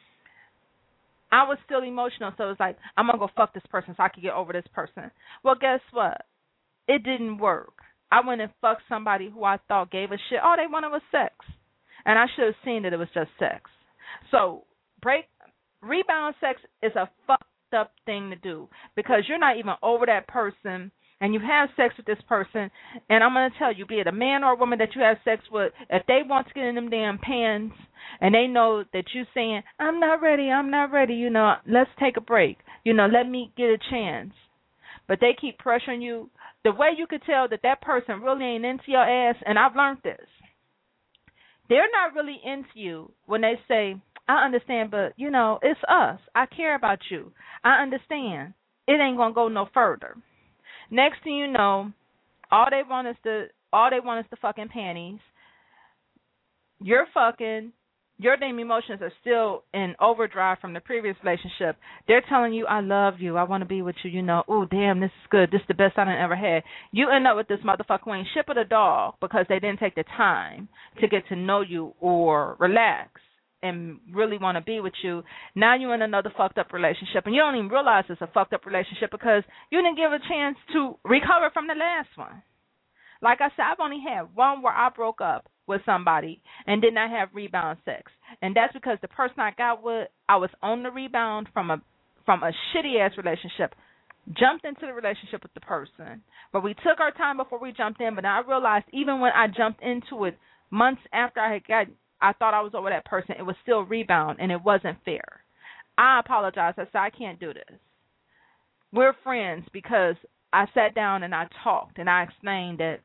I was still emotional, so it was like, I'm going to go fuck this person so I can get over this person. Well, guess what? It didn't work. I went and fucked somebody who I thought gave a shit. All they wanted was sex. And I should have seen that it was just sex. So rebound sex is a fucked up thing to do, because you're not even over that person, and you have sex with this person, and I'm going to tell you, be it a man or a woman that you have sex with, if they want to get in them damn pants and they know that you're saying, I'm not ready, let's take a break, let me get a chance, but they keep pressuring you, the way you could tell that that person really ain't into your ass, and I've learned this, they're not really into you when they say, I understand, but, it's us. I care about you. I understand. It ain't going to go no further. Next thing you know, all they want is the fucking panties. You're fucking. Your damn emotions are still in overdrive from the previous relationship. They're telling you, I love you. I want to be with you. Oh, damn, this is good. This is the best I done ever had. You end up with this motherfucker who ain't shit but a dog, because they didn't take the time to get to know you or relax and really want to be with you. Now you're in another fucked up relationship, and you don't even realize it's a fucked up relationship because you didn't give a chance to recover from the last one. Like I said, I've only had one where I broke up with somebody and did not have rebound sex. And that's because the person I got with, I was on the rebound from a shitty-ass relationship, jumped into the relationship with the person. But we took our time before we jumped in, but I realized even when I jumped into it months after I thought I was over that person, it was still rebound, and it wasn't fair. I apologize. I said, I can't do this. We're friends because I sat down and I talked, and I explained that,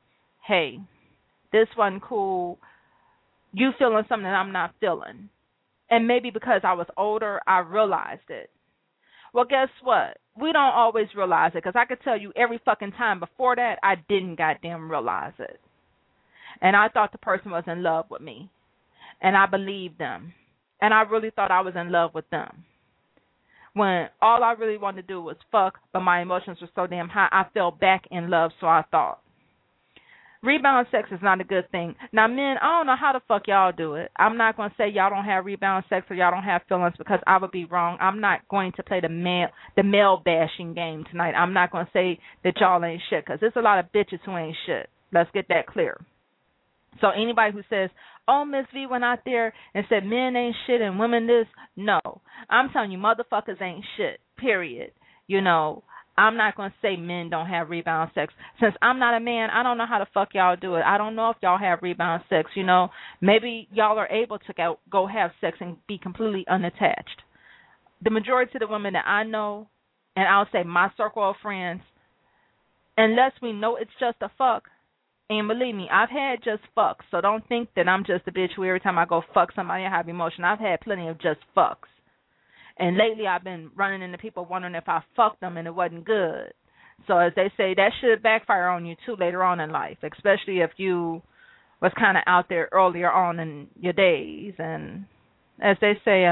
hey, this wasn't cool. You feeling something that I'm not feeling. And maybe because I was older, I realized it. Well, guess what? We don't always realize it, because I could tell you every fucking time before that, I didn't goddamn realize it. And I thought the person was in love with me. And I believed them. And I really thought I was in love with them. When all I really wanted to do was fuck, but my emotions were so damn high, I fell back in love, so I thought. Rebound sex is not a good thing. Now, men, I don't know how the fuck y'all do it. I'm not going to say y'all don't have rebound sex or y'all don't have feelings, because I would be wrong. I'm not going to play the male bashing game tonight. I'm not going to say that y'all ain't shit, because there's a lot of bitches who ain't shit. Let's get that clear. So anybody who says, oh, Miss V went out there and said men ain't shit and women this, no. I'm telling you, motherfuckers ain't shit, period. You know, I'm not going to say men don't have rebound sex. Since I'm not a man, I don't know how the fuck y'all do it. I don't know if y'all have rebound sex, you know. Maybe y'all are able to go have sex and be completely unattached. The majority of the women that I know, and I'll say my circle of friends, unless we know it's just a fuck, and believe me, I've had just fucks, so don't think that I'm just a bitch who every time I go fuck somebody I have emotion. I've had plenty of just fucks. And lately I've been running into people wondering if I fucked them and it wasn't good. So as they say, that should backfire on you too later on in life, especially if you was kind of out there earlier on in your days. And as they say,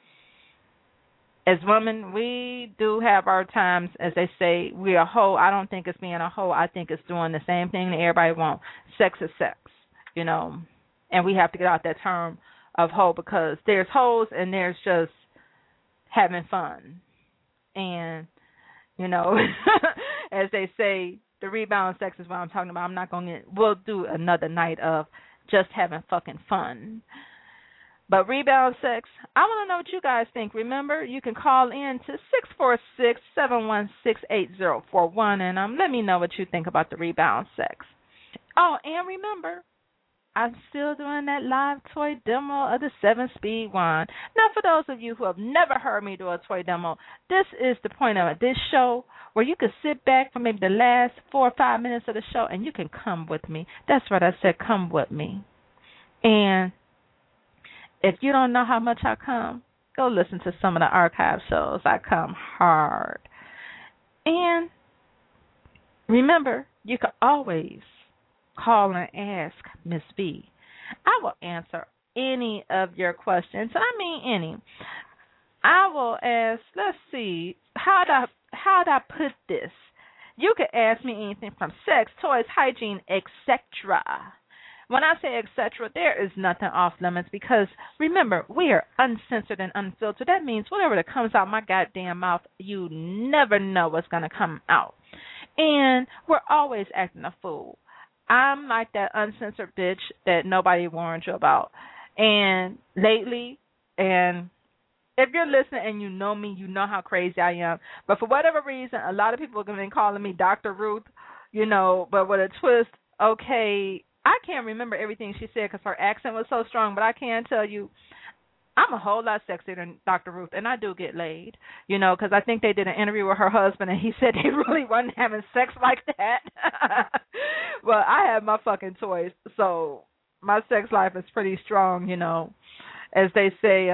as women, we do have our times, as they say, we're a hoe. I don't think it's being a hoe. I think it's doing the same thing that everybody wants. Sex is sex, you know. And we have to get out that term of hoe, because there's hoes and there's just having fun. And, you know, as they say, the rebound sex is what I'm talking about. I'm not going to we'll do another night of just having fucking fun. But rebound sex, I want to know what you guys think. Remember, you can call in to 646-716-8041 and let me know what you think about the rebound sex. Oh, and remember, I'm still doing that live toy demo of the 7-speed wand. Now, for those of you who have never heard me do a toy demo, this is the point of this show where you can sit back for maybe the last 4 or 5 minutes of the show and you can come with me. That's what I said, come with me. And if you don't know how much I come, go listen to some of the archive shows. I come hard. And remember, you can always call and ask Miss B. I will answer any of your questions. I mean any. I will ask, let's see, how'd I put this? You can ask me anything from sex, toys, hygiene, etc. When I say etc., there is nothing off limits, because remember, we are uncensored and unfiltered. That means whatever that comes out my goddamn mouth, you never know what's going to come out. And we're always acting a fool. I'm like that uncensored bitch that nobody warned you about. And lately, and if you're listening and you know me, you know how crazy I am. But for whatever reason, a lot of people have been calling me Dr. Ruth, you know, but with a twist. Okay, I can't remember everything she said because her accent was so strong, but I can tell you I'm a whole lot sexier than Dr. Ruth, and I do get laid, you know, because I think they did an interview with her husband, and he said they really wasn't having sex like that. Well, I have my fucking toys, so my sex life is pretty strong, you know. As they say,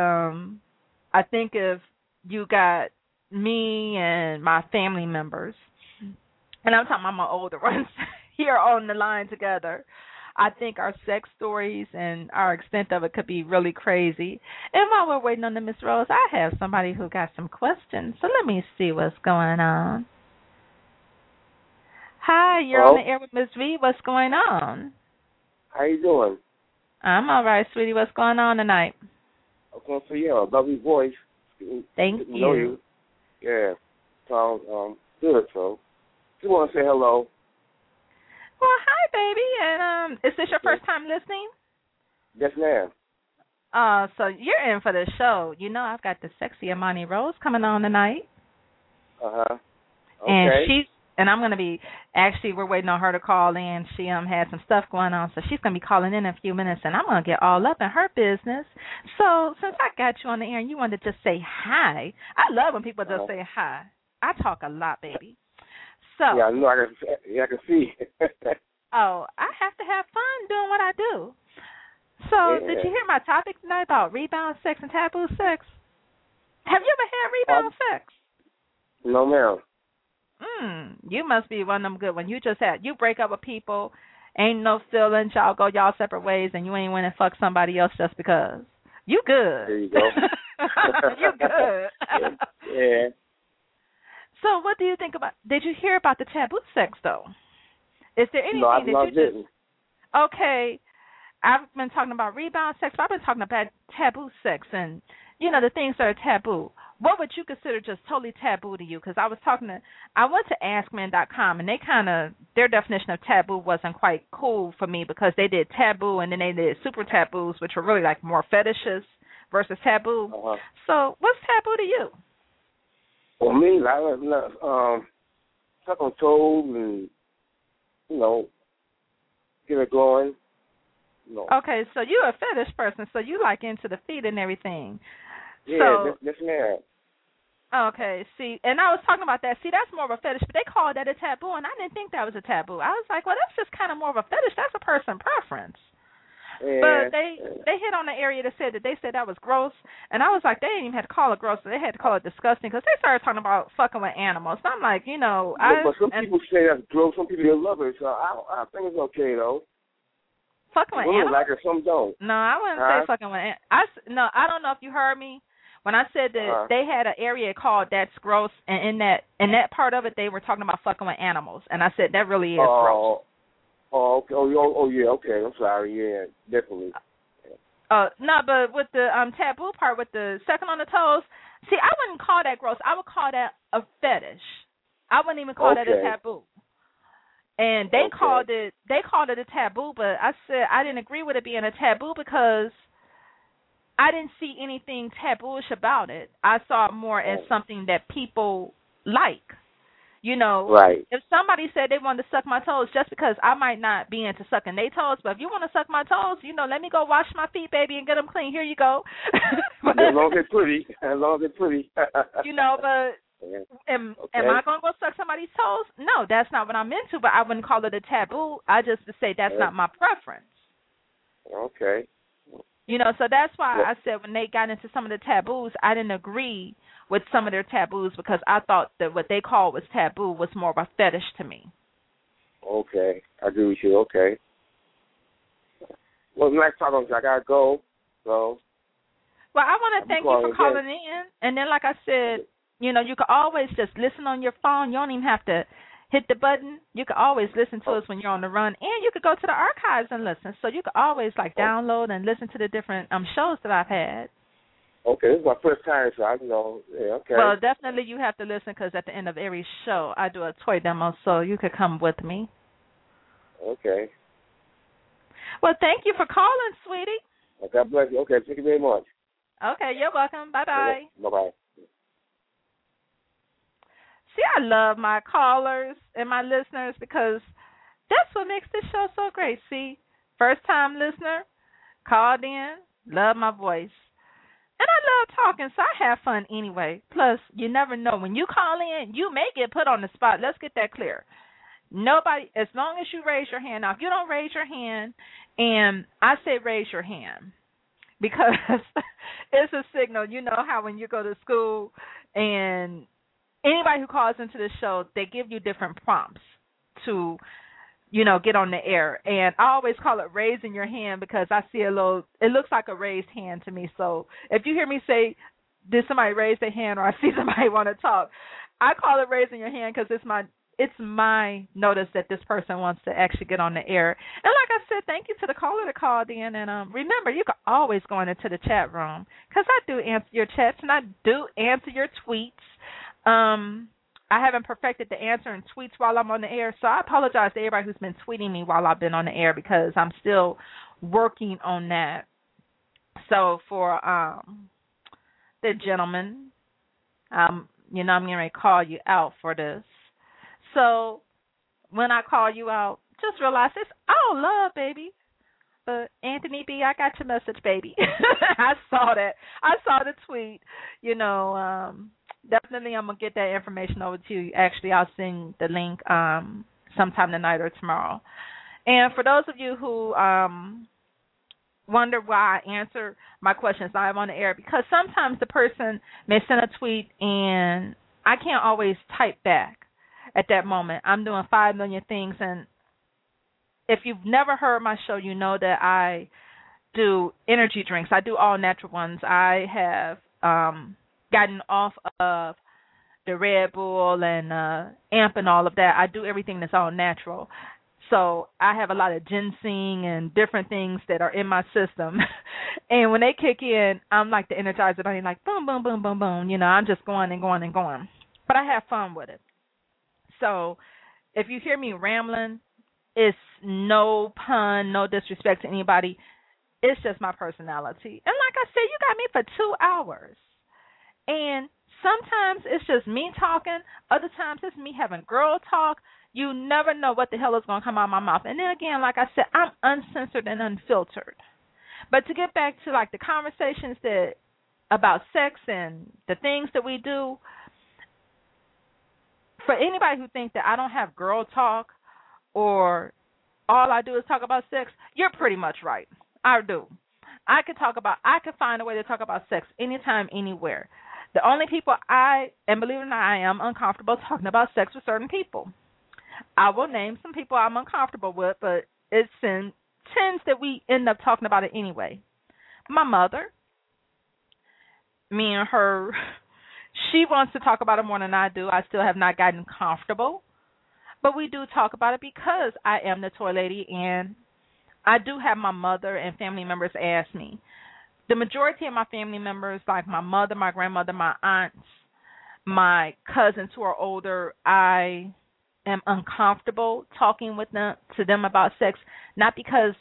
I think if you got me and my family members, and I'm talking about my older ones, here on the line together, I think our sex stories and our extent of it could be really crazy. And while we're waiting on the Miss Rose, I have somebody who got some questions. So let me see what's going on. Hi, you're on the air with Miss V. What's going on? How you doing? I'm all right, sweetie. What's going on tonight? Okay, so yeah, lovely voice. Thank you. Know you. Yeah. So good. So just want to say hello. Well, hi, baby. And is this your first time listening? Yes, ma'am. So you're in for the show. You know, I've got the sexy Amani Rose coming on tonight. Okay. And I'm going to be, actually, we're waiting on her to call in. She had some stuff going on, so she's going to be calling in a few minutes, and I'm going to get all up in her business. So since I got you on the air and you wanted to just say hi, I love when people just say hi. I talk a lot, baby. So yeah, I know. I can see. Oh, I have to have fun doing what I do. So, did you hear my topic tonight about rebound sex and taboo sex? Have you ever had rebound sex? No, ma'am. You must be one of them good ones. You break up with people, ain't no feelings, y'all go y'all separate ways, and you ain't went and fuck somebody else just because. You good. There you go. You good. Yeah. So what do you think about, did you hear about the taboo sex, though? Is there anything No, I that you didn't. okay, I've been talking about rebound sex, but I've been talking about taboo sex and, the things that are taboo. What would you consider just totally taboo to you? Because I went to AskMen.com, and their definition of taboo wasn't quite cool for me because they did taboo and then they did super taboos, which were really like more fetishes versus taboo. Uh-huh. So what's taboo to you? Well, me, suck on toes and, get it going. Okay, so you're a fetish person, so you like into the feet and everything. Yeah, yes, ma'am. Okay, see, and I was talking about that. See, that's more of a fetish, but they call that a taboo, and I didn't think that was a taboo. I was like, well, that's just kind of more of a fetish. That's a person preference. Yeah, but they hit on the area that they said that was gross, and I was like, they didn't even have to call it gross, they had to call it disgusting because they started talking about fucking with animals. And I'm like, but some people say that's gross. Some people love it, so I think it's okay though. Fucking with animals animals? like it, some don't. No, I wouldn't say fucking with animals. I don't know if you heard me. When I said that they had an area called That's Gross, and in that part of it, they were talking about fucking with animals, and I said that really is gross. Oh, okay. Oh, yeah. Okay, I'm sorry. Yeah, definitely. No, but with the taboo part, with the sucking on the toes, see, I wouldn't call that gross. I would call that a fetish. I wouldn't even call that a taboo. And they called it a taboo, but I said I didn't agree with it being a taboo because I didn't see anything tabooish about it. I saw it more as something that people like. Right. If somebody said they wanted to suck my toes, just because I might not be into sucking their toes, but if you want to suck my toes, let me go wash my feet, baby, and get them clean. Here you go. As long as it's pretty. But am I going to go suck somebody's toes? No, that's not what I'm into, but I wouldn't call it a taboo. I just to say that's not my preference. Okay. So that's why I said when they got into some of the taboos, I didn't agree with some of their taboos because I thought that what they called was taboo was more of a fetish to me. Okay. I agree with you. Okay. Well, nice talking to you. I got to go. So. Well, I want to thank you for calling in. And then, like I said, you can always just listen on your phone. You don't even have to hit the button. You can always listen to us when you're on the run. And you could go to the archives and listen. So you could always, download and listen to the different shows that I've had. Okay, this is my first time, so I know. Yeah, okay. Well, definitely you have to listen because at the end of every show, I do a toy demo, so you could come with me. Okay. Well, thank you for calling, sweetie. God bless you. Okay, thank you very much. Okay, you're welcome. Bye-bye. Bye-bye. See, I love my callers and my listeners because that's what makes this show so great. See, first-time listener, called in, love my voice. And I love talking, so I have fun anyway. Plus, you never know. When you call in, you may get put on the spot. Let's get that clear. Nobody, as long as you raise your hand. Now, if you don't raise your hand, and I say raise your hand, because it's a signal. You know how when you go to school and anybody who calls into the show, they give you different prompts to get on the air. And I always call it raising your hand because I see it looks like a raised hand to me. So if you hear me say, did somebody raise their hand, or I see somebody want to talk, I call it raising your hand because it's my notice that this person wants to actually get on the air. And like I said, thank you to the caller that called in. And remember, you can always go into the chat room because I do answer your chats and I do answer your tweets. I haven't perfected the answer in tweets while I'm on the air, so I apologize to everybody who's been tweeting me while I've been on the air because I'm still working on that. So for the gentleman, I'm getting ready to call you out for this. So when I call you out, just realize it's all love, baby. But Anthony B., I got your message, baby. I saw that. I saw the tweet. Definitely I'm going to get that information over to you. Actually, I'll send the link sometime tonight or tomorrow. And for those of you who wonder why I answer my questions live on the air, because sometimes the person may send a tweet and I can't always type back at that moment. I'm doing 5 million things, and if you've never heard my show, you know that I do energy drinks. I do all natural ones. I have gotten off of the Red Bull and AMP and all of that. I do everything that's all natural. So I have a lot of ginseng and different things that are in my system. And when they kick in, I'm like the Energizer Bunny, like boom, boom, boom, boom, boom. You know, I'm just going and going and going. But I have fun with it. So if you hear me rambling, it's no pun, no disrespect to anybody. It's just my personality. And like I said, you got me for 2 hours. And sometimes it's just me talking. Other times it's me having girl talk. You never know what the hell is going to come out of my mouth. And then again, like I said, I'm uncensored and unfiltered. But to get back to like the conversations that about sex and the things that we do, for anybody who thinks that I don't have girl talk or all I do is talk about sex, you're pretty much right. I do. I could find a way to talk about sex anytime, anywhere. The only people and believe it or not, I am uncomfortable talking about sex with certain people. I will name some people I'm uncomfortable with, but it tends that we end up talking about it anyway. My mother, me and her, she wants to talk about it more than I do. I still have not gotten comfortable, but we do talk about it because I am the toy lady, and I do have my mother and family members ask me. The majority of my family members, like my mother, my grandmother, my aunts, my cousins who are older, I am uncomfortable talking to them about sex, not because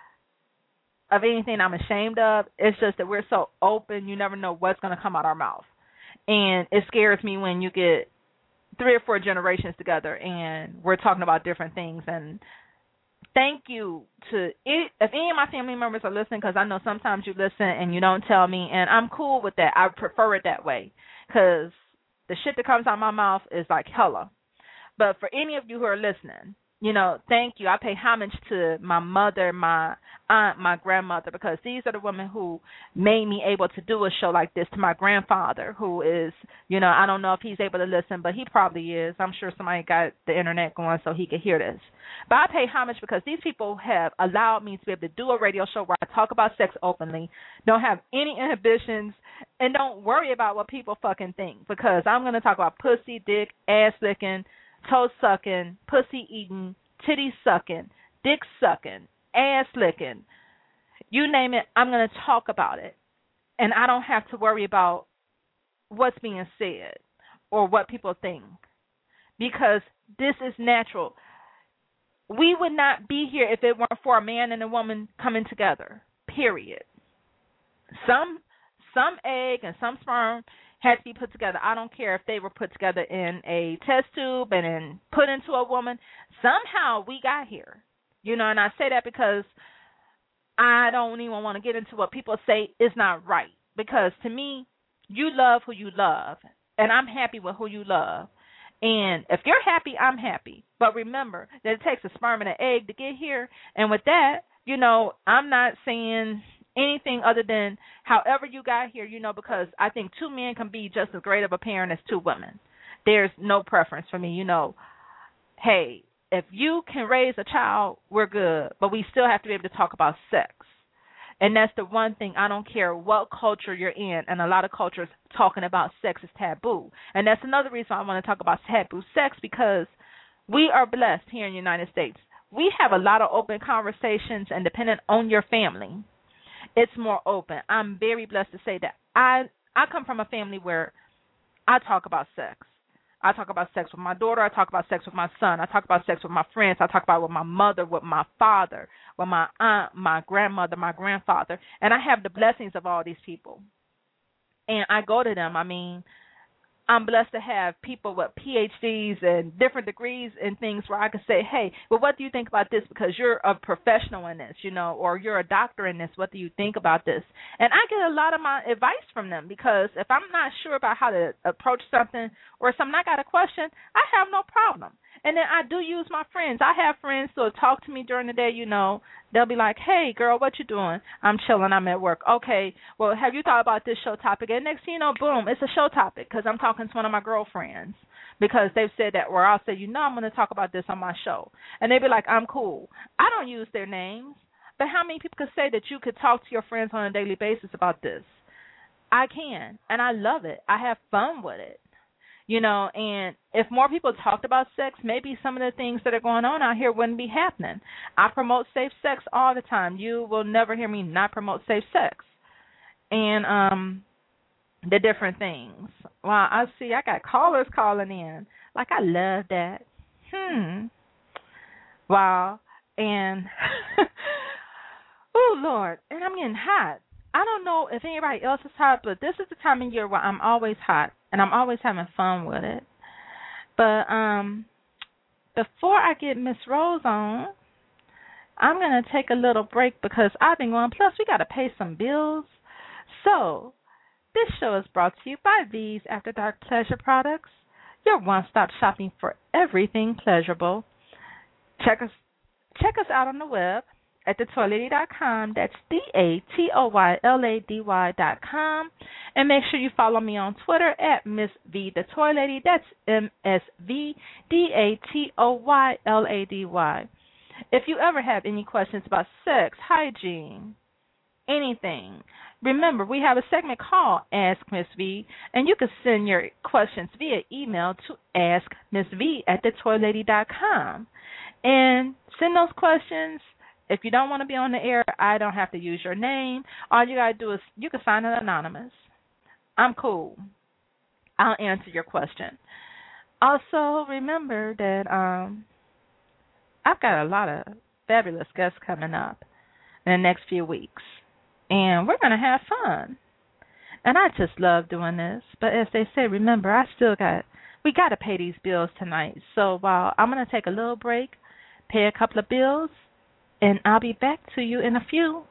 of anything I'm ashamed of. It's just that we're so open, you never know what's going to come out our mouth. And it scares me when you get 3 or 4 generations together and we're talking about different things. And thank you to if any of my family members are listening, because I know sometimes you listen and you don't tell me, and I'm cool with that. I prefer it that way because the shit that comes out of my mouth is like hella. But for any of you who are listening, thank you. I pay homage to my mother, my aunt, my grandmother, because these are the women who made me able to do a show like this, to my grandfather, who is, I don't know if he's able to listen, but he probably is. I'm sure somebody got the internet going so he could hear this. But I pay homage because these people have allowed me to be able to do a radio show where I talk about sex openly, don't have any inhibitions, and don't worry about what people fucking think, because I'm going to talk about pussy, dick, ass licking, toe sucking, pussy eating, titty sucking, dick sucking, ass licking. You name it, I'm going to talk about it. And I don't have to worry about what's being said or what people think, because this is natural. We would not be here if it weren't for a man and a woman coming together, period. Some egg and some sperm had to be put together. I don't care if they were put together in a test tube and then put into a woman. Somehow we got here, and I say that because I don't even want to get into what people say is not right, because to me, you love who you love, and I'm happy with who you love. And if you're happy, I'm happy. But remember that it takes a sperm and an egg to get here, and with that, I'm not saying anything other than however you got here, because I think 2 men can be just as great of a parent as 2 women. There's no preference for me, Hey, if you can raise a child, we're good, but we still have to be able to talk about sex. And that's the one thing, I don't care what culture you're in, and a lot of cultures talking about sex is taboo. And that's another reason I want to talk about taboo sex, because we are blessed here in the United States. We have a lot of open conversations, and depending on your family, it's more open. I'm very blessed to say that I come from a family where I talk about sex. I talk about sex with my daughter. I talk about sex with my son. I talk about sex with my friends. I talk about it with my mother, with my father, with my aunt, my grandmother, my grandfather. And I have the blessings of all these people. And I go to them. I mean, I'm blessed to have people with PhDs and different degrees and things where I can say, hey, well, what do you think about this? Because you're a professional in this, or you're a doctor in this. What do you think about this? And I get a lot of my advice from them, because if I'm not sure about how to approach something or something, I got a question, I have no problem. And then I do use my friends. I have friends who'll talk to me during the day, They'll be like, hey, girl, what you doing? I'm chilling. I'm at work. Okay, well, have you thought about this show topic? And next thing you know, boom, it's a show topic because I'm talking to one of my girlfriends because they've said that, or I'll say, I'm going to talk about this on my show. And they'll be like, I'm cool. I don't use their names. But how many people could say that you could talk to your friends on a daily basis about this? I can, and I love it. I have fun with it. And if more people talked about sex, maybe some of the things that are going on out here wouldn't be happening. I promote safe sex all the time. You will never hear me not promote safe sex. And the different things. Wow, I got callers calling in. Like, I love that. Wow. And, oh, Lord, and I'm getting hot. I don't know if anybody else is hot, but this is the time of year where I'm always hot, and I'm always having fun with it. But before I get Miss Rose on, I'm going to take a little break because I've been going, plus we got to pay some bills. So this show is brought to you by V's After Dark Pleasure Products, your one-stop shopping for everything pleasurable. Check us out on the web at thetoylady.com. That's DATOYLADY.com. And make sure you follow me on Twitter at Miss V the Toy Lady. That's MSVDATOYLADY. If you ever have any questions about sex, hygiene, anything, remember we have a segment called Ask Miss V, and you can send your questions via email to askmissv@thetoylady.com. And send those questions. If you don't want to be on the air, I don't have to use your name. All you got to do is you can sign it anonymous. I'm cool. I'll answer your question. Also, remember that I've got a lot of fabulous guests coming up in the next few weeks, and we're going to have fun. And I just love doing this. But as they say, remember, we got to pay these bills tonight. So while I'm going to take a little break, pay a couple of bills, and I'll be back to you in a few.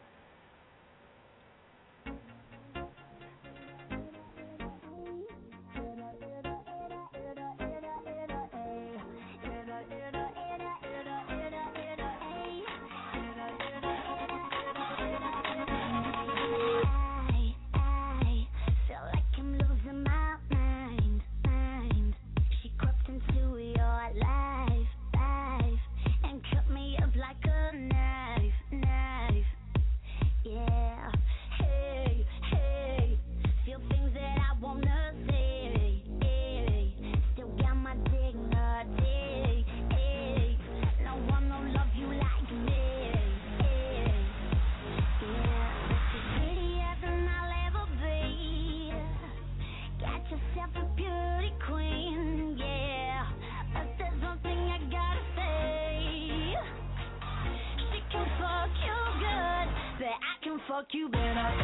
Fuck you better.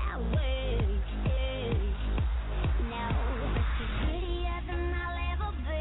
Baby.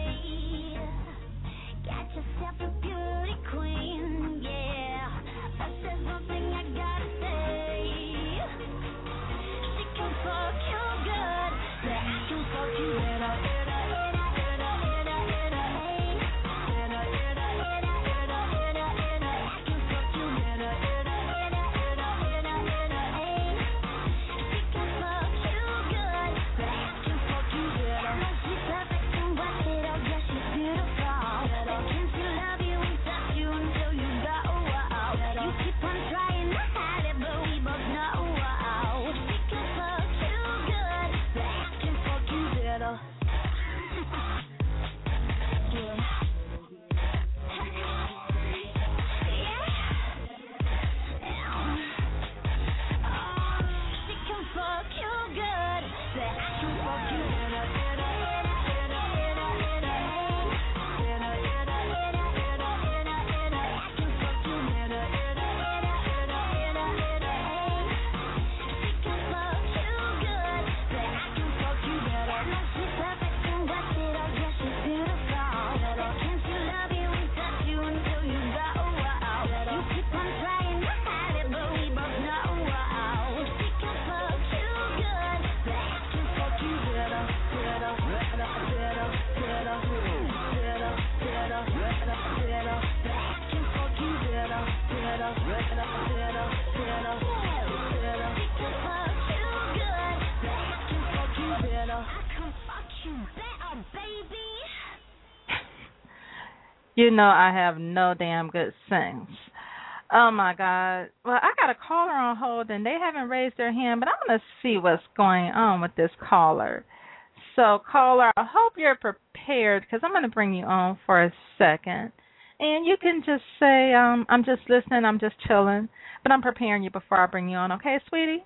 You know I have no damn good sense. Oh my God. Well, I got a caller on hold and they haven't raised their hand, but I'm going to see what's going on with this caller. So, caller, I hope you're prepared because I'm going to bring you on for a second. And you can just say, I'm just listening, I'm just chilling, but I'm preparing you before I bring you on, okay, sweetie?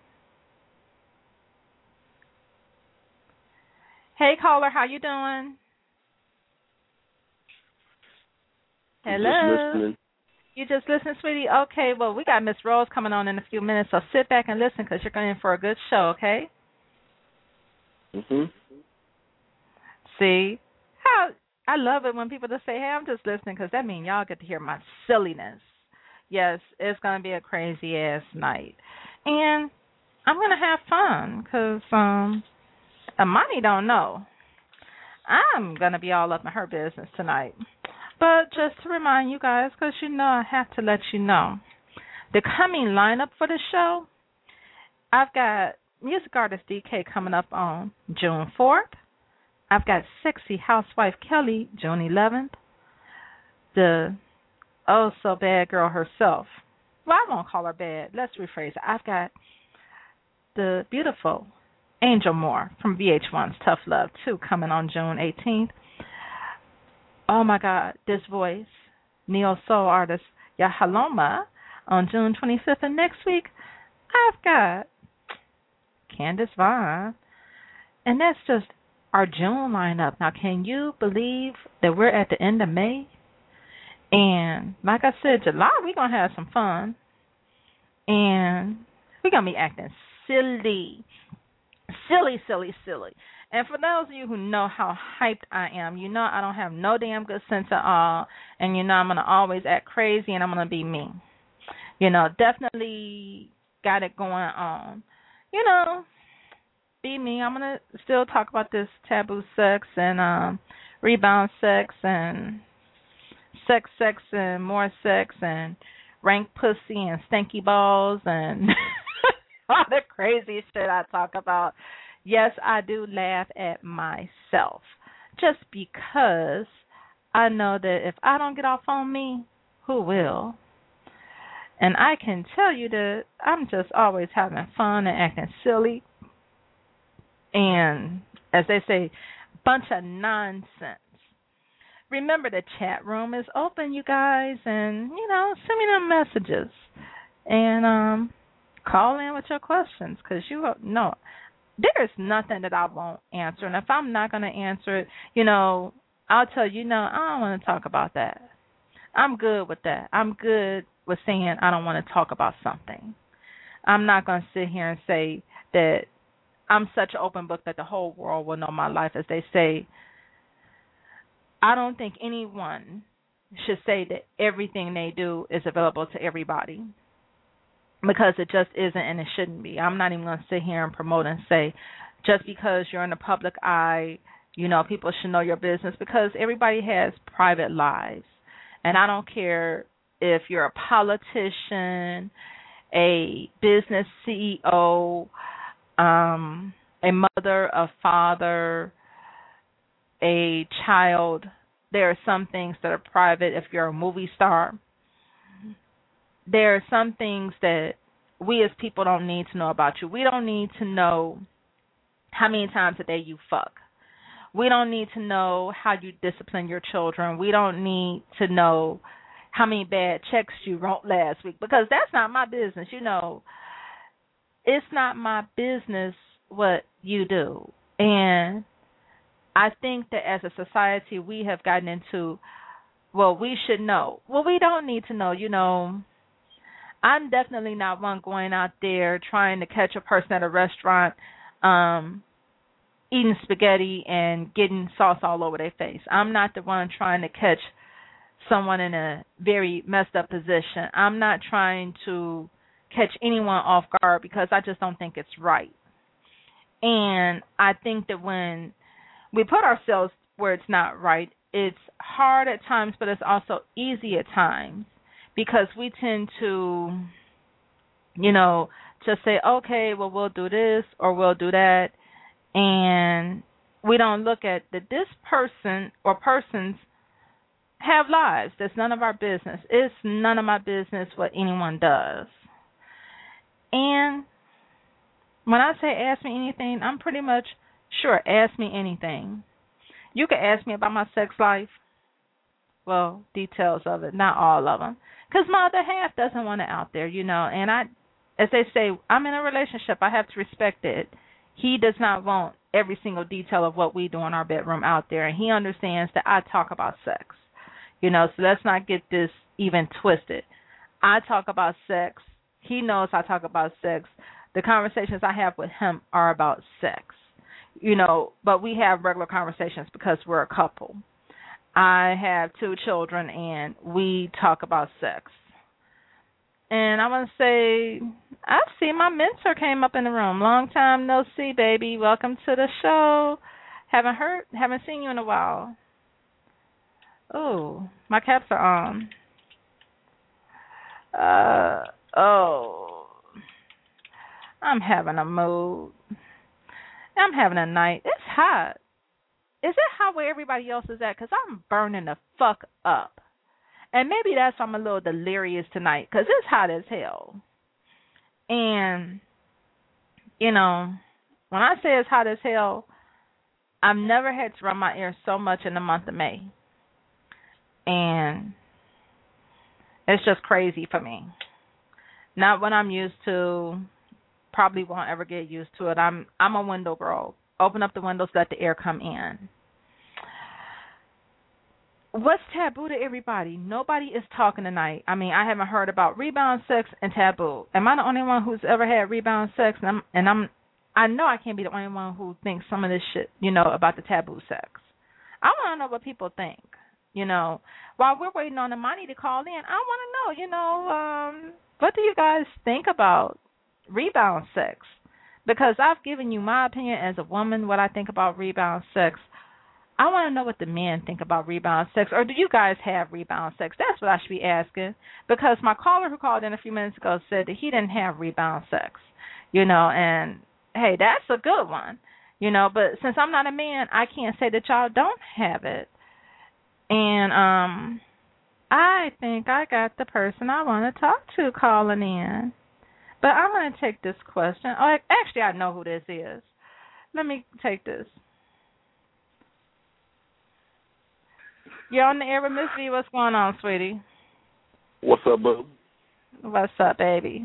Hey, caller, how you doing? Hello. Just listening. You just listen, sweetie? Okay, well, we got Miss Rose coming on in a few minutes, so sit back and listen because you're going in for a good show, okay? Mhm. See? How I love it when people just say, hey, I'm just listening because that means y'all get to hear my silliness. Yes, it's going to be a crazy-ass night. And I'm going to have fun because Amani don't know. I'm going to be all up in her business tonight. But just to remind you guys, because you know I have to let you know, the coming lineup for the show, I've got music artist DK coming up on June 4th. I've got sexy housewife Kelly, June 11th. The oh-so-bad girl herself. Well, I won't call her bad. Let's rephrase it. I've got the beautiful Angel Moore from VH1's Tough Love 2 coming on June 18th. Oh, my God, this voice, neo-soul artist Yahaloma on June 25th. And next week, I've got Candace Vaughn. And that's just our June lineup. Now, can you believe that we're at the end of May? And like I said, July, we're going to have some fun. And we're going to be acting silly. Silly, silly, silly. And for those of you who know how hyped I am, you know I don't have no damn good sense at all. And you know I'm going to always act crazy and I'm going to be me. You know, definitely got it going on. You know, be me. I'm going to still talk about this taboo sex and rebound sex and sex and more sex and rank pussy and stanky balls and all the crazy shit I talk about. Yes, I do laugh at myself just because I know that if I don't get off on me, who will? And I can tell you that I'm just always having fun and acting silly. And as they say, bunch of nonsense. Remember, the chat room is open, you guys, and, you know, send me them messages. And call in with your questions because you know there's nothing that I won't answer. And if I'm not going to answer it, you know, I'll tell you, no, I don't want to talk about that. I'm good with that. I'm good with saying I don't want to talk about something. I'm not going to sit here and say that I'm such an open book that the whole world will know my life. As they say, I don't think anyone should say that everything they do is available to everybody, because it just isn't and it shouldn't be. I'm not even going to sit here and promote and say just because you're in the public eye, you know, people should know your business, because everybody has private lives. And I don't care if you're a politician, a business CEO, a mother, a father, a child. There are some things that are private if you're a movie star. There are some things that we as people don't need to know about you. We don't need to know how many times a day you fuck. We don't need to know how you discipline your children. We don't need to know how many bad checks you wrote last week, because that's not my business. You know, it's not my business what you do. And I think that as a society we have gotten into, well, we should know. Well, we don't need to know, you know. I'm definitely not one going out there trying to catch a person at a restaurant eating spaghetti and getting sauce all over their face. I'm not the one trying to catch someone in a very messed up position. I'm not trying to catch anyone off guard, because I just don't think it's right. And I think that when we put ourselves where it's not right, it's hard at times, but it's also easy at times, because we tend to, just say, okay, well, we'll do this or we'll do that, and we don't look at that this person or persons have lives. That's none of our business. It's none of my business what anyone does. And when I say ask me anything, I'm pretty much sure, ask me anything. You can ask me about my sex life. Well, details of it, not all of them. Because my other half doesn't want it out there, And as they say, I'm in a relationship. I have to respect it. He does not want every single detail of what we do in our bedroom out there. And he understands that I talk about sex. So let's not get this even twisted. I talk about sex. He knows I talk about sex. The conversations I have with him are about sex. But we have regular conversations because we're a couple. I have 2 children, and we talk about sex. And I want to say, I see my mentor came up in the room. Long time no see, baby. Welcome to the show. Haven't seen you in a while. Oh, my caps are on. I'm having a mood. I'm having a night. It's hot. Is it hot where everybody else is at? Because I'm burning the fuck up. And maybe that's why I'm a little delirious tonight, because it's hot as hell. And, when I say it's hot as hell, I've never had to run my ear so much in the month of May. And it's just crazy for me. Not what I'm used to. Probably won't ever get used to it. I'm a window girl. Open up the windows, let the air come in. What's taboo to everybody? Nobody is talking tonight. I mean, I haven't heard about rebound sex and taboo. Am I the only one who's ever had rebound sex? I know I can't be the only one who thinks some of this shit, about the taboo sex. I want to know what people think. While we're waiting on the money to call in, I want to know, what do you guys think about rebound sex? Because I've given you my opinion as a woman, what I think about rebound sex. I want to know what the men think about rebound sex. Or do you guys have rebound sex? That's what I should be asking. Because my caller who called in a few minutes ago said that he didn't have rebound sex. And, hey, that's a good one. But since I'm not a man, I can't say that y'all don't have it. And I think I got the person I want to talk to calling in. But I'm going to take this question. Oh, actually, I know who this is. Let me take this. You're on the air with Miss V. What's going on, sweetie? What's up, boo? What's up, baby?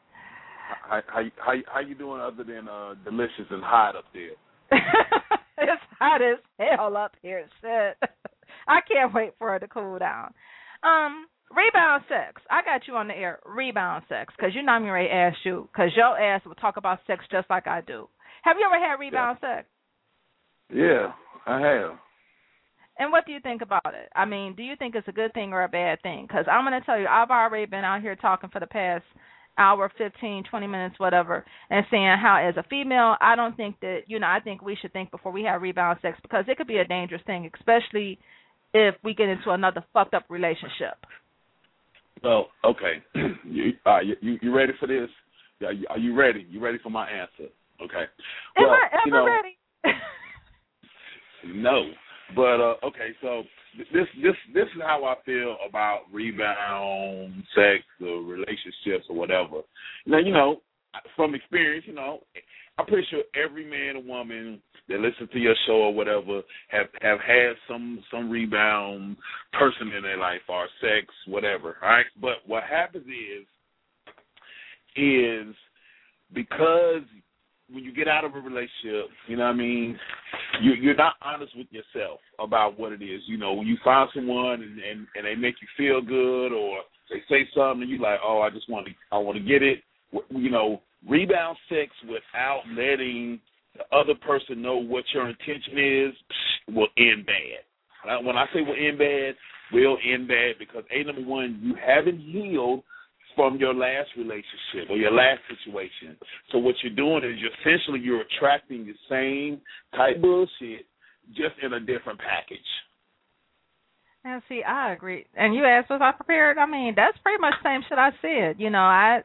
How you doing other than delicious and hot up there? It's hot as hell up here, shit. I can't wait for it to cool down. Rebound sex. I got you on the air. Rebound sex, because you know I'm ready to ask you, because your ass will talk about sex just like I do. Have you ever had rebound sex? Yeah, I have. And what do you think about it? I mean, do you think it's a good thing or a bad thing? Because I'm going to tell you, I've already been out here talking for the past hour, 15, 20 minutes, whatever, and saying how as a female, I don't think that, I think we should think before we have rebound sex, because it could be a dangerous thing, especially if we get into another fucked up relationship. Well, okay. You ready for this? Are you ready? You ready for my answer? Okay. Am I ever ready? No. But okay, so this is how I feel about rebound sex or relationships or whatever. Now, from experience, I'm pretty sure every man or woman that listens to your show or whatever have had some rebound person in their life or sex, whatever. All right, but what happens is because when you get out of a relationship, you're not honest with yourself about what it is. When you find someone and they make you feel good, or they say something and you're like, oh, I want to get it. Rebound sex without letting the other person know what your intention is will end bad. When I say will end bad, will end bad because number one, you haven't healed from your last relationship or your last situation. So what you're doing is you're attracting the same type bullshit, just in a different package. And see, I agree. And you asked was I prepared? I mean, that's pretty much the same shit I said. You know,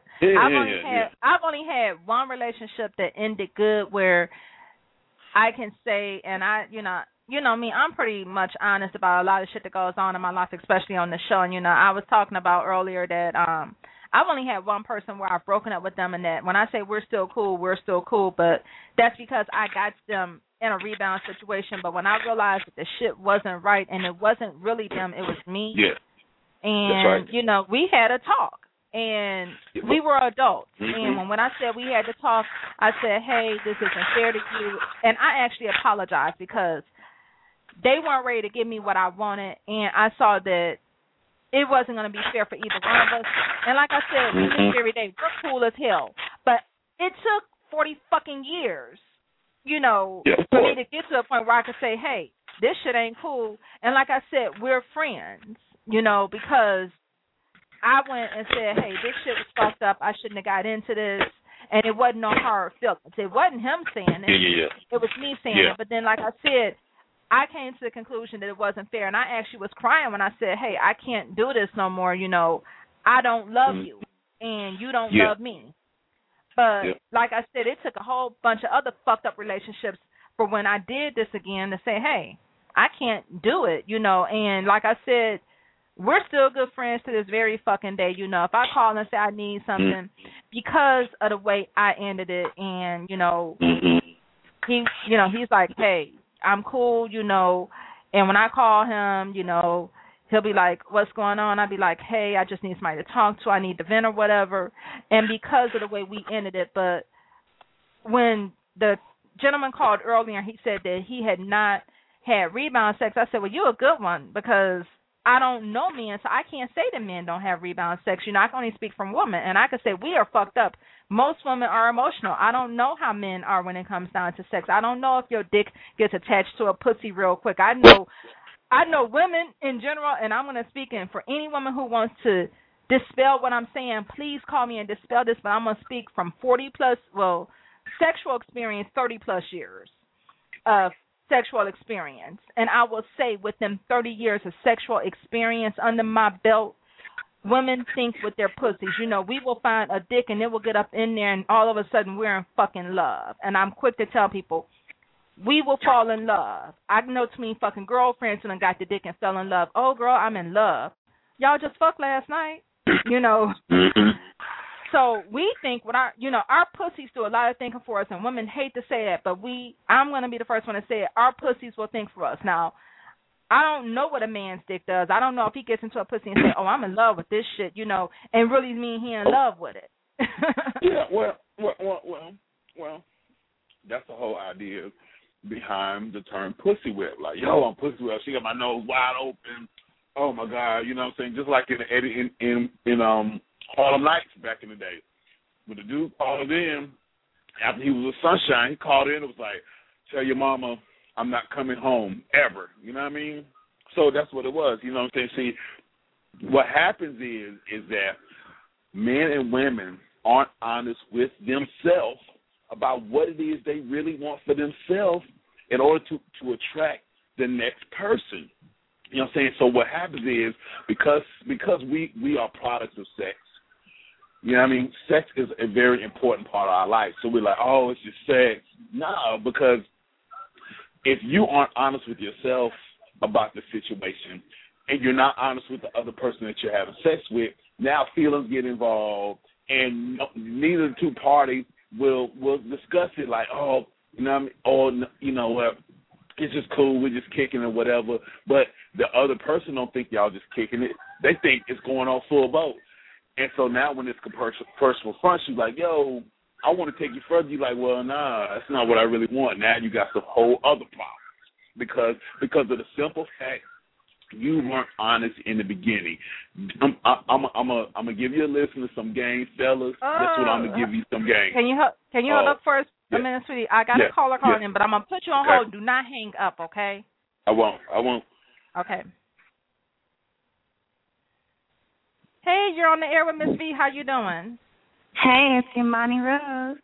I've only had one relationship that ended good where I can say, and you know me, I'm pretty much honest about a lot of shit that goes on in my life, especially on the show. And you know, I was talking about earlier that I've only had one person where I've broken up with them, and that when I say we're still cool, but that's because I got them in a rebound situation. But when I realized that the shit wasn't right and it wasn't really them, it was me. Yeah. And that's right. you know, we had a talk, and we were adults. And when I said we had to talk, I said, hey, this isn't fair to you. And I actually apologized because they weren't ready to give me what I wanted, and I saw that it wasn't going to be fair for either one of us. And like I said, to this very day, we're cool as hell. But it took 40 fucking years, you know, for me to get to a point where I could say, hey, this shit ain't cool. And like I said, we're friends, you know, because I went and said, hey, this shit was fucked up. I shouldn't have got into this. And it wasn't no hard feelings. It wasn't him saying it. It was me saying it. But then, like I said, I came to the conclusion that it wasn't fair. And I actually was crying when I said, hey, I can't do this no more. You know, I don't love you, and you don't love me. But like I said, it took a whole bunch of other fucked up relationships for when I did this again to say, hey, I can't do it, you know. And like I said, we're still good friends to this very fucking day, you know. If I call and say I need something because of the way I ended it, and, you know, he's like, hey, I'm cool, you know. And when I call him, you know, he'll be like, what's going on? I'll be like, hey, I just need somebody to talk to. I need to vent or whatever. And because of the way we ended it, but when the gentleman called earlier, he said that he had not had rebound sex. I said, well, you're a good one, because I don't know men, so I can't say that men don't have rebound sex. You know, I can only speak from women, and I can say we are fucked up. Most women are emotional. I don't know how men are when it comes down to sex. I don't know if your dick gets attached to a pussy real quick. I know women in general, and I'm going to speak in for any woman who wants to dispel what I'm saying. Please call me and dispel this, but I'm going to speak from 40-plus, sexual experience, 30-plus years of sexual experience. And I will say within 30 years of sexual experience under my belt, women think with their pussies. You know, we will find a dick and it will get up in there and all of a sudden we're in fucking love. And I'm quick to tell people, we will fall in love. I know too many fucking girlfriends who done got the dick and fell in love. Oh, girl, I'm in love. Y'all just fucked last night, you know. So we think our pussies do a lot of thinking for us, and women hate to say that, but I'm going to be the first one to say it. Our pussies will think for us. Now, I don't know what a man's dick does. I don't know if he gets into a pussy and say, oh, I'm in love with this shit, you know, and really mean he in love with it. Well, that's the whole idea behind the term pussy whip. Like, yo, I'm pussy whip. She got my nose wide open. Oh, my God, you know what I'm saying? Just like in Harlem Nights back in the day. When the dude called in, after he was a Sunshine, he called in and was like, tell your mama I'm not coming home ever. You know what I mean? So that's what it was. You know what I'm saying? See, what happens is that men and women aren't honest with themselves about what it is they really want for themselves in order to attract the next person. You know what I'm saying? So what happens is because we are products of sex, you know what I mean? Sex is a very important part of our life. So we're like, oh, it's just sex. No, because if you aren't honest with yourself about the situation and you're not honest with the other person that you're having sex with, now feelings get involved, and neither of the two parties will discuss it like, oh, you know what I mean? Or, you know what, it's just cool, we're just kicking it, whatever. But the other person don't think y'all just kicking it. They think it's going on full boat. And so now when it's personal front, she's like, yo, I want to take you further. You're like, well, nah, that's not what I really want. Now you got some whole other problems because of the simple fact you weren't honest in the beginning. I'm gonna give you a list of some game, fellas. That's what I'm gonna give you, some game. Can you hold up for a minute, sweetie? I got a caller calling in, but I'm gonna put you on hold. Do not hang up, okay? I won't. Okay. Hey, you're on the air with Miss V. How you doing? Hey, it's Imani Rose.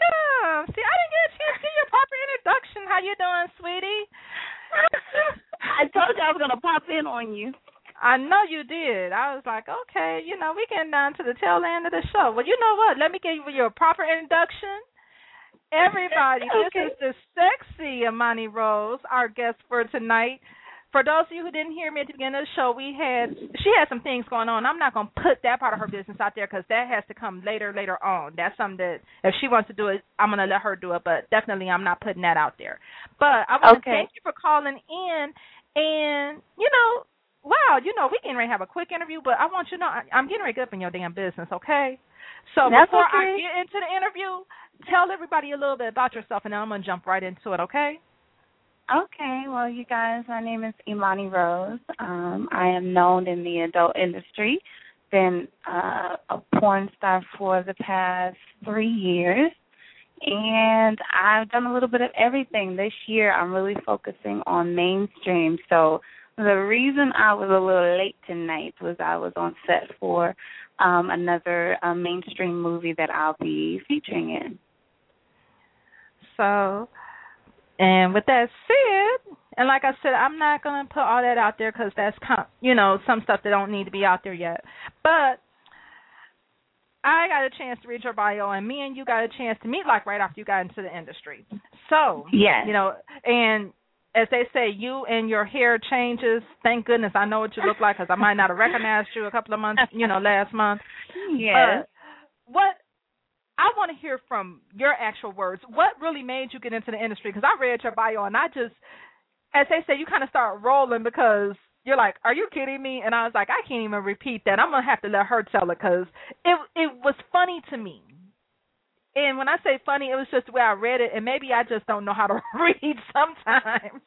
Welcome. See, I didn't get a chance to give you a proper introduction. How you doing, sweetie? I told you I was gonna pop in on you. I know you did. I was like, okay, we getting down to the tail end of the show. Well, you know what? Let me give you your proper introduction. Everybody, Okay. This is the sexy Imani Rose, our guest for tonight. For those of you who didn't hear me at the beginning of the show, she had some things going on. I'm not going to put that part of her business out there because that has to come later on. That's something that if she wants to do it, I'm going to let her do it, but definitely I'm not putting that out there. But I want to thank you for calling in, and, wow, we getting ready to have a quick interview, but I want you to know I'm getting ready to get up in your damn business, okay? So That's before okay. I get into the interview, tell everybody a little bit about yourself, and then I'm going to jump right into it, okay? Okay, well, you guys, my name is Imani Rose. I am known in the adult industry. Been a porn star for the past 3 years, and I've done a little bit of everything. This year, I'm really focusing on mainstream. So the reason I was a little late tonight was I was on set for another mainstream movie that I'll be featuring in. So, and with that said, and like I said, I'm not going to put all that out there because that's, some stuff that don't need to be out there yet. But I got a chance to read your bio, and me and you got a chance to meet right after you got into the industry. So, yes. And as they say, you and your hair changes. Thank goodness I know what you look like because I might not have recognized you a couple of months, last month. Yes. What I want to hear from your actual words. What really made you get into the industry? Because I read your bio, and I just, as they say, you kind of start rolling because you're like, are you kidding me? And I was like, I can't even repeat that. I'm going to have to let her tell it because it was funny to me. And when I say funny, it was just the way I read it, and maybe I just don't know how to read sometimes.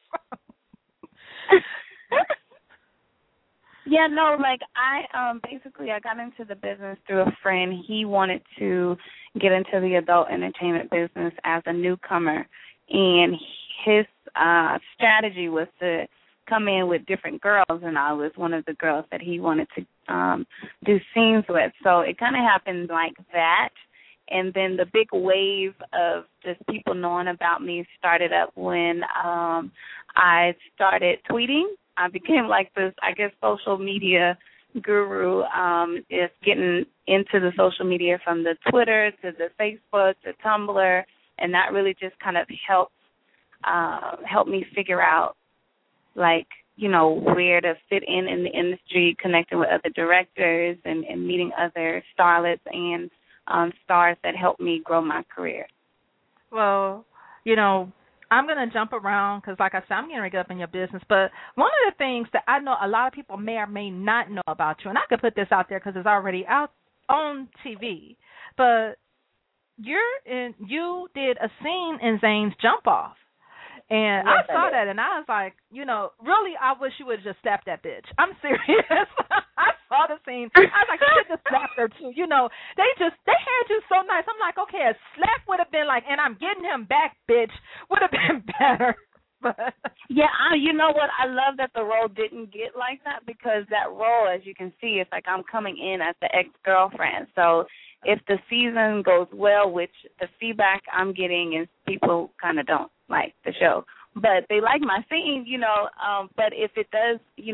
Yeah, no, I basically I got into the business through a friend. He wanted to get into the adult entertainment business as a newcomer, and his strategy was to come in with different girls, and I was one of the girls that he wanted to do scenes with. So it kind of happened like that. And then the big wave of just people knowing about me started up when I started tweeting. I became like this, I guess, social media guru, is getting into the social media from the Twitter to the Facebook to Tumblr, and that really just kind of helped me figure out, where to fit in the industry, connecting with other directors and meeting other starlets and stars that helped me grow my career. Well, I'm going to jump around because, like I said, I'm getting ready to get up in your business. But one of the things that I know a lot of people may or may not know about you, and I could put this out there because it's already out on TV, but you did a scene in Zane's Jump Off. And yes, I saw that, and I was like, really, I wish you would have just slapped that bitch. I'm serious. I saw the scene. I was like, you should just slap her, too. They had you so nice. I'm like, okay, a slap would have been like, and I'm getting him back, bitch, would have been better. But yeah, you know what? I love that the role didn't get like that because that role, as you can see, it's like I'm coming in as the ex-girlfriend. So if the season goes well, which the feedback I'm getting is people kind of don't like the show, but they like my scene, but if it does,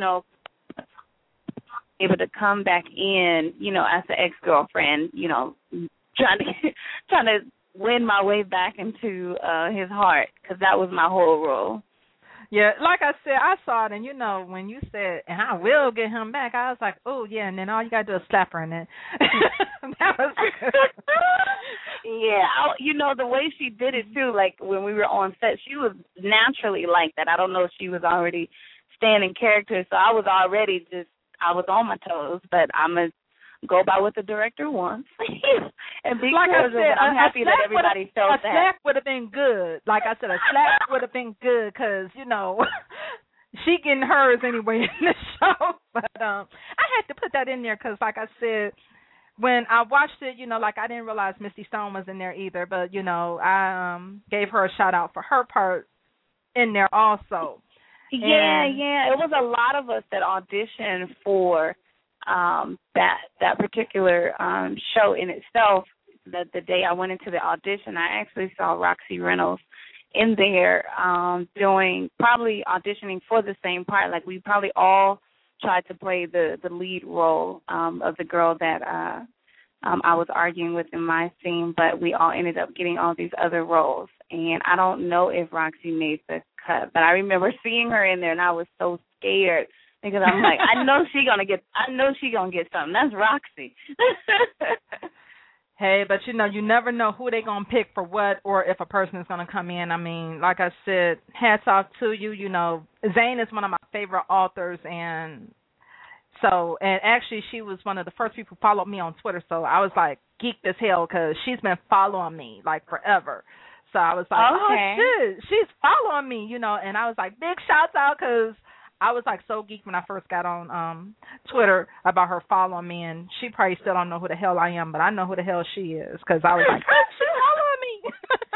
able to come back in, as the ex-girlfriend, trying to win my way back into his heart, because that was my whole role. Yeah, like I said, I saw it, and when you said, and I will get him back, I was like, oh, yeah, and then all you got to do is slap her in it. That was good. Yeah, the way she did it, too, like when we were on set, she was naturally like that. I don't know if she was already staying in character, so I was already I was on my toes, but I'm going to go by what the director wants. And be like I said, I'm happy that everybody felt that. A slap would have been good. Like I said, a slap would have been good because, she getting hers anyway in the show. But I had to put that in there because, like I said, when I watched it, I didn't realize Misty Stone was in there either. But, I gave her a shout-out for her part in there also. Yeah. It was a lot of us that auditioned for that particular show in itself. The day I went into the audition, I actually saw Roxy Reynolds in there doing, probably auditioning for the same part. Like we probably all tried to play the lead role of the girl that I was arguing with in my scene, but we all ended up getting all these other roles. And I don't know if Roxy made the cut, but I remember seeing her in there, and I was so scared because I'm like, I know she gonna get something. That's Roxy. Hey, but you never know who they gonna pick for what, or if a person is gonna come in. I mean, like I said, hats off to you. Zane is one of my favorite authors, and actually she was one of the first people who followed me on Twitter. So I was like geeked as hell because she's been following me like forever. So I was like, okay. Oh shit, she's following me, and I was like, big shouts out because I was like so geeked when I first got on Twitter about her following me, and she probably still don't know who the hell I am, but I know who the hell she is because I was like, oh, she's following me.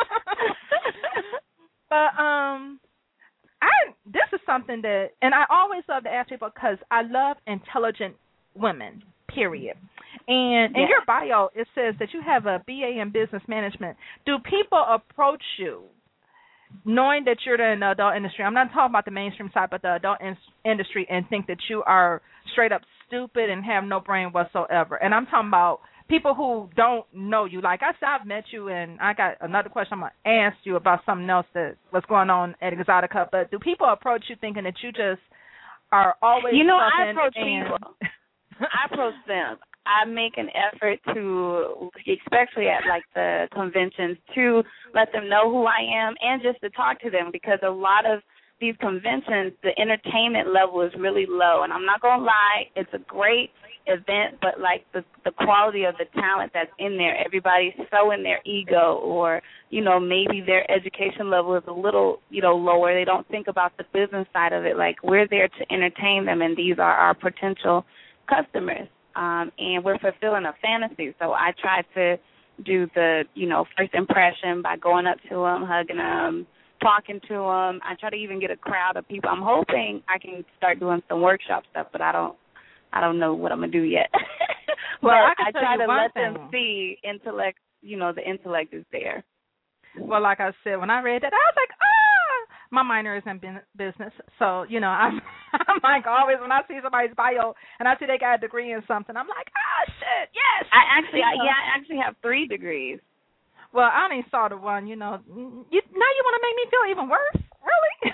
But this is something that, and I always love to ask people because I love intelligent women, period. And in your bio, it says that you have a BA in business management. Do people approach you knowing that you're in the adult industry? I'm not talking about the mainstream side, but the adult industry, and think that you are straight up stupid and have no brain whatsoever. And I'm talking about people who don't know you. Like I said, I've met you, and I got another question I'm going to ask you about something else that was going on at Exotica. But do people approach you thinking that you just are always I approach people. I approach them. I make an effort to, especially at like the conventions, to let them know who I am and just to talk to them, because a lot of these conventions, the entertainment level is really low. And I'm not going to lie, it's a great event, but like the quality of the talent that's in there, everybody's so in their ego, or, maybe their education level is a little, lower. They don't think about the business side of it. Like, we're there to entertain them, and these are our potential customers. And we're fulfilling a fantasy. So I try to do the, first impression by going up to them, hugging them, talking to them. I try to even get a crowd of people. I'm hoping I can start doing some workshop stuff, but I don't know what I'm going to do yet. But I try to let them see intellect, the intellect is there. Well, like I said, when I read that, I was like, my minor is in business, so I'm like always when I see somebody's bio and I see they got a degree in something, I'm like, shit, yes. I actually have 3 degrees. Well, I only saw the one. Now you want to make me feel even worse, really?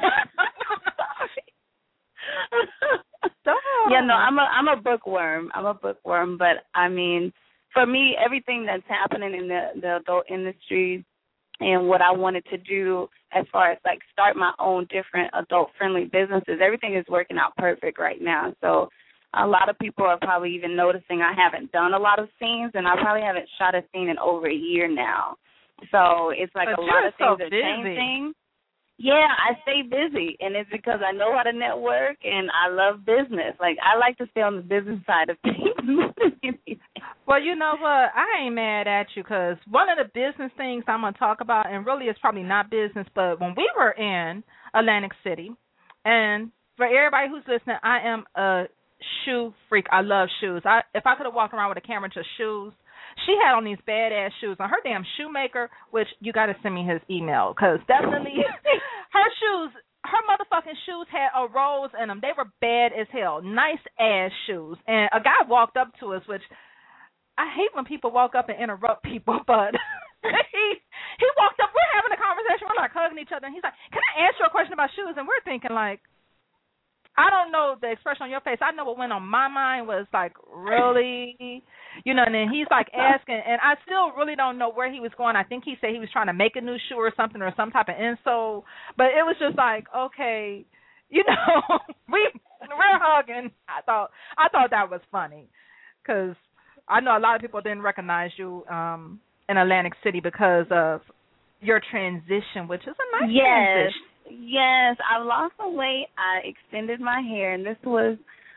Yeah, no, I'm a bookworm. But I mean, for me, everything that's happening in the adult industry and what I wanted to do as far as like start my own different adult-friendly businesses, everything is working out perfect right now. So a lot of people are probably even noticing I haven't done a lot of scenes, and I probably haven't shot a scene in over a year now. So it's like a lot of things are changing. Yeah, I stay busy, and it's because I know how to network, and I love business. Like, I like to stay on the business side of things. Well, you know what? I ain't mad at you, because one of the business things I'm going to talk about, and really it's probably not business, but when we were in Atlantic City, and for everybody who's listening, I am a shoe freak. I love shoes. If I could have walked around with a camera to shoes, she had on these badass shoes. On her damn shoemaker, which you got to send me his email, because definitely her shoes, her motherfucking shoes had a rose in them. They were bad as hell. Nice ass shoes. And a guy walked up to us, which I hate when people walk up and interrupt people, but he walked up. We're having a conversation. We're like hugging each other. And he's like, "Can I ask you a question about shoes?" And we're thinking like, I don't know the expression on your face. I know what went on my mind was like, really? And then he's like asking, and I still really don't know where he was going. I think he said he was trying to make a new shoe or something, or some type of insole. But it was just like, okay, we're hugging. I thought that was funny, because I know a lot of people didn't recognize you in Atlantic City because of your transition, which is a nice transition. Yes, I lost some weight. I extended my hair, and this was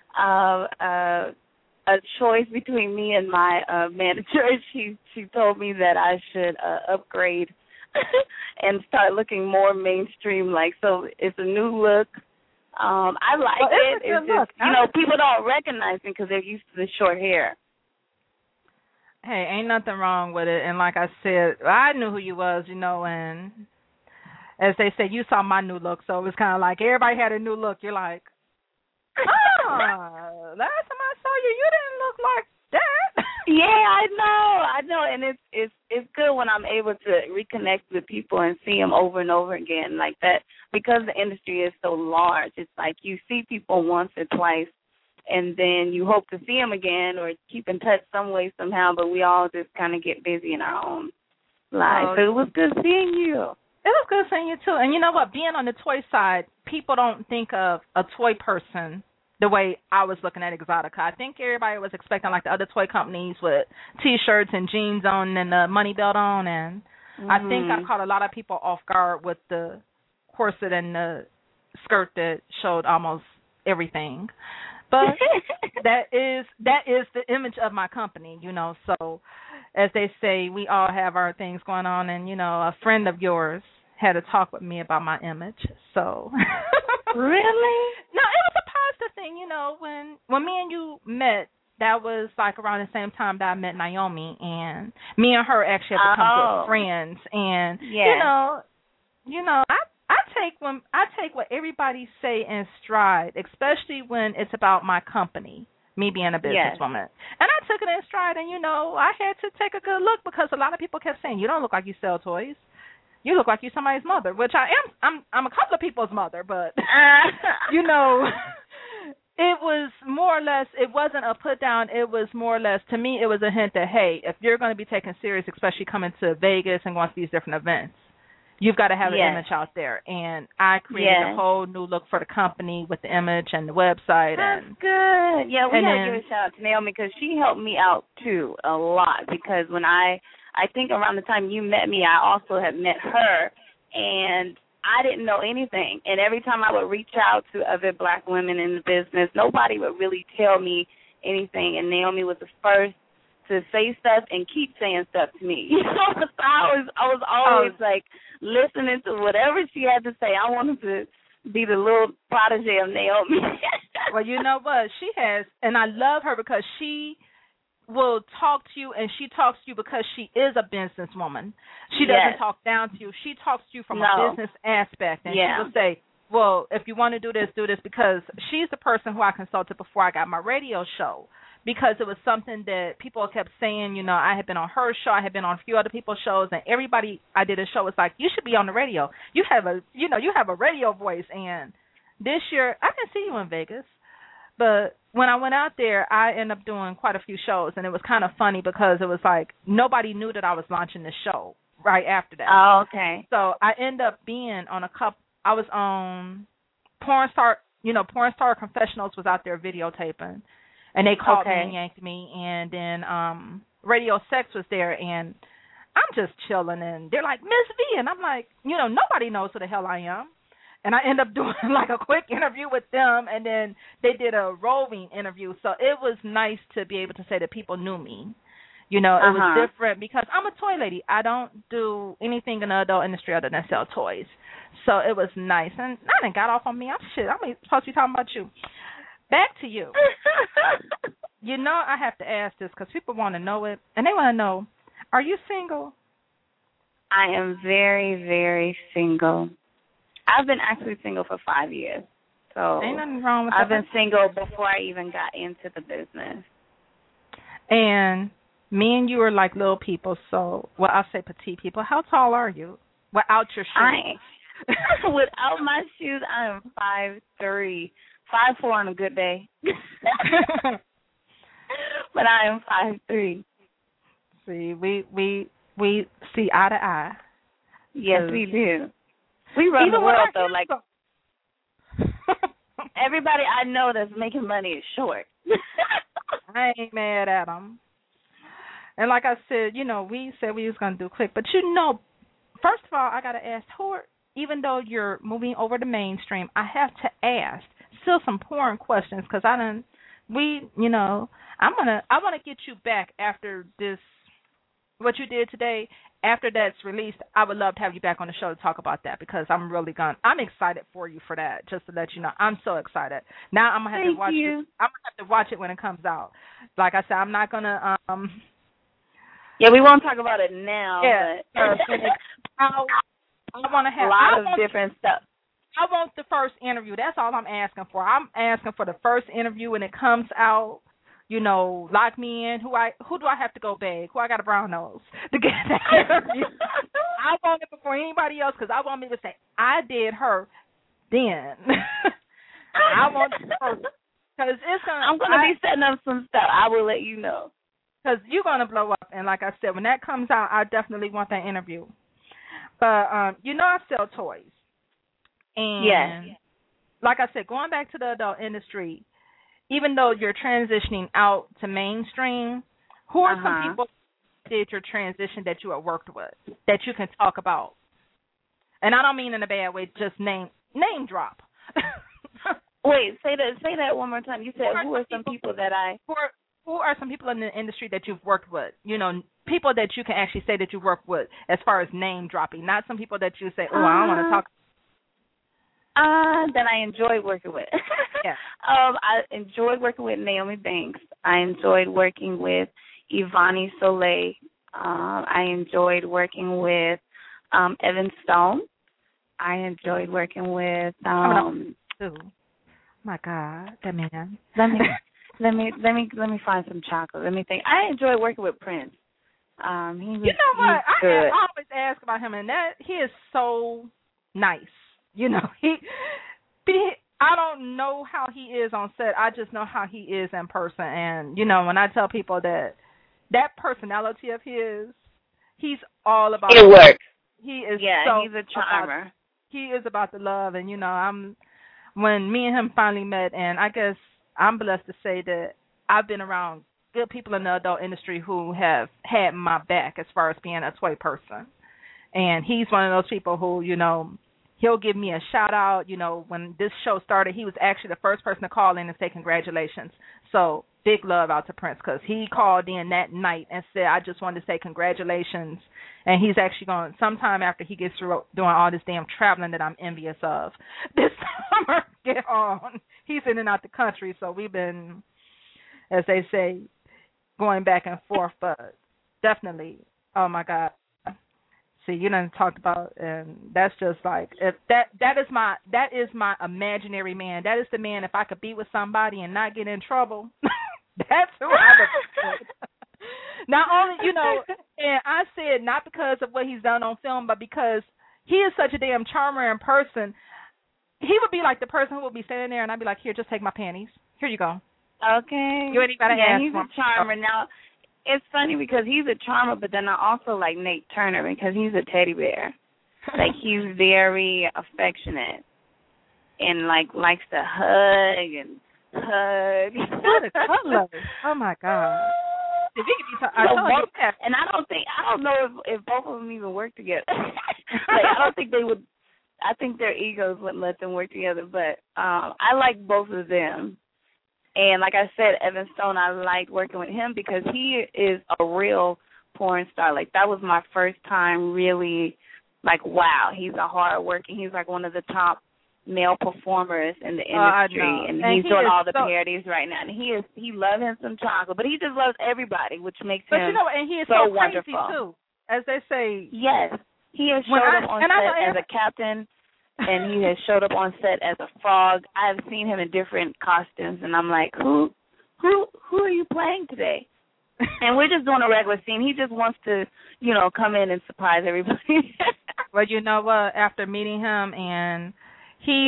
a choice between me and my manager. She told me that I should upgrade and start looking more mainstream. Like, so it's a new look. I like it. It's just, people don't recognize me because they're used to the short hair. Hey, ain't nothing wrong with it. And like I said, I knew who you was, and as they say, you saw my new look, so it was kind of like everybody had a new look. You're like, last time I saw you, you didn't look like that. Yeah, I know, and it's good when I'm able to reconnect with people and see them over and over again like that, because the industry is so large. It's like you see people once or twice, and then you hope to see them again or keep in touch some way somehow, but we all just kind of get busy in our own lives. So it was good seeing you. It was good seeing you too. And you know what? Being on the toy side, people don't think of a toy person the way I was looking at Exotica. I think everybody was expecting like the other toy companies with T-shirts and jeans on and the money belt on, and I think I caught a lot of people off guard with the corset and the skirt that showed almost everything. But that is the image of my company, you know. So as they say, we all have our things going on, and you know, a friend of yours had a talk with me about my image. So Really? No, it was a positive thing, you know, when me and you met, that was like around the same time that I met Naomi, and me and her actually have become good friends. And you know, I take what everybody say in stride, especially when it's about my company, me being a businesswoman. And I took it in stride, and you know, I had to take a good look because a lot of people kept saying, "You don't look like you sell toys. You look like you're somebody's mother," which I am. I'm a couple of people's mother, but you know, it was more or less. It wasn't a put down. It was more or less, to me, it was a hint that, hey, if you're going to be taken serious, especially coming to Vegas and going to these different events, you've got to have an image out there. And I created a whole new look for the company with the image and the website. That's good. Yeah, we got to give a shout out to Naomi because she helped me out too a lot. Because when I think around the time you met me, I also had met her, and I didn't know anything. And every time I would reach out to other black women in the business, nobody would really tell me anything. And Naomi was the first to say stuff and keep saying stuff to me. You know, so I was always like listening to whatever she had to say. I wanted to be the little protege of Naomi. Well, you know what? She has, and I love her because she will talk to you, and she talks to you because she is a businesswoman. She doesn't talk down to you. She talks to you from a business aspect, and she will say, well, if you want to do this, because she's the person who I consulted before I got my radio show, because it was something that people kept saying, you know, I had been on her show, I had been on a few other people's shows, and everybody I did a show was like, you should be on the radio. You have a radio voice. And this year, I didn't see you in Vegas, but when I went out there, I ended up doing quite a few shows, and it was kind of funny because it was like nobody knew that I was launching this show right after that. Oh, okay. So I ended up being on I was on Porn Star Confessionals was out there videotaping, and they called me and yanked me, and then Radio Sex was there, and I'm just chilling, and they're like, Miss V, and I'm like, you know, nobody knows who the hell I am. And I end up doing like a quick interview with them, and then they did a roving interview. So it was nice to be able to say that people knew me. You know, it was different because I'm a toy lady. I don't do anything in the adult industry other than sell toys. So it was nice. And I didn't got off on me. I'm supposed to be talking about you. Back to you. You know, I have to ask this because people want to know it, and they want to know, are you single? I am very, very single. I've been actually single for 5 years. So ain't nothing wrong with I've that. been single before I even got into the business. And me and you are like little people, so, well, I'll say petite people. How tall are you without your shoes? Without my shoes, I am 5'3", 5'4" on a good day. But I am 5'3". See, we see eye to eye. Yes, we do. We run the world, though. Like, everybody I know that's making money is short. I ain't mad at them. And like I said, you know, we said we was going to do quick. But, you know, first of all, I got to ask, even though you're moving over to mainstream, I have to ask still some porn questions because I want to get you back after this, what you did today. After that's released, I would love to have you back on the show to talk about that because I'm excited for you for that, just to let you know. I'm so excited. Now I'm going to have to watch it. I'm going to have to watch it when it comes out. Like I said, I'm not going to Yeah, we won't talk about it now. Yeah. But I want to have a lot of different stuff. I want the first interview. That's all I'm asking for. I'm asking for the first interview when it comes out. You know, lock me in. Who do I have to go beg? Who I got a brown nose to get that interview? I want it before anybody else because I want me to say I did her. Then I want it first because it's gonna. I'm gonna be setting up some stuff. I will let you know because you're gonna blow up. And like I said, when that comes out, I definitely want that interview. But you know, I sell toys. And yes. Like I said, going back to the adult industry, even though you're transitioning out to mainstream, who are some people who did your transition that you have worked with that you can talk about? And I don't mean in a bad way, just name drop. Wait, say that one more time. You said who are some people that I who are some people in the industry that you've worked with? You know, people that you can actually say that you work with as far as name dropping, not some people that you say, oh, I don't want to talk. That I enjoyed working with. Yeah. I enjoyed working with Naomi Banks. I enjoyed working with Ivani Soleil. I enjoyed working with Evan Stone. I enjoyed working with my God, that man. Let me find some chocolate. Let me think. I enjoyed working with Prince. He was, you know what? Good. I always ask about him, and that he is so nice. You know, I don't know how he is on set. I just know how he is in person. And, you know, when I tell people that personality of his, he's all about it. Works. He is he's a charmer. He is about the love. And, you know, when me and him finally met, and I guess I'm blessed to say that I've been around good people in the adult industry who have had my back as far as being a toy person. And he's one of those people who, you know, he'll give me a shout out. You know, when this show started, he was actually the first person to call in and say congratulations. So big love out to Prince because he called in that night and said, I just wanted to say congratulations. And he's actually going, sometime after he gets through doing all this damn traveling that I'm envious of, this summer, get on. He's in and out the country. So we've been, as they say, going back and forth. But definitely, oh, my God. See, you done talked about, and that's just like if that is my imaginary man. That is the man. If I could be with somebody and not get in trouble, that's who I would. Not only, you know, and I said not because of what he's done on film, but because he is such a damn charmer in person. He would be like the person who would be standing there, and I'd be like, here, just take my panties. Here you go. Okay. You ain't gotta ask he's a charmer now. It's funny because he's a charmer, but then I also like Nate Turner because he's a teddy bear. Like, he's very affectionate and, like, likes to hug and hug. What a color. Oh, my God. If you could be and I don't know if both of them even work together. Like, I don't think they would. I think their egos wouldn't let them work together, but I like both of them. And like I said, Evan Stone, I liked working with him because he is a real porn star. Like, that was my first time really, like, wow, he's a hard working. He's like one of the top male performers in the industry, and he's doing all the parodies right now. And he loves him some chocolate, but he just loves everybody, which makes him you know, and he is so crazy wonderful too, as they say. Yes, he has showed up on set as a captain. And he has showed up on set as a frog. I've seen him in different costumes, and I'm like, who are you playing today? And we're just doing a regular scene. He just wants to, you know, come in and surprise everybody. Well, you know what? After meeting him, and he,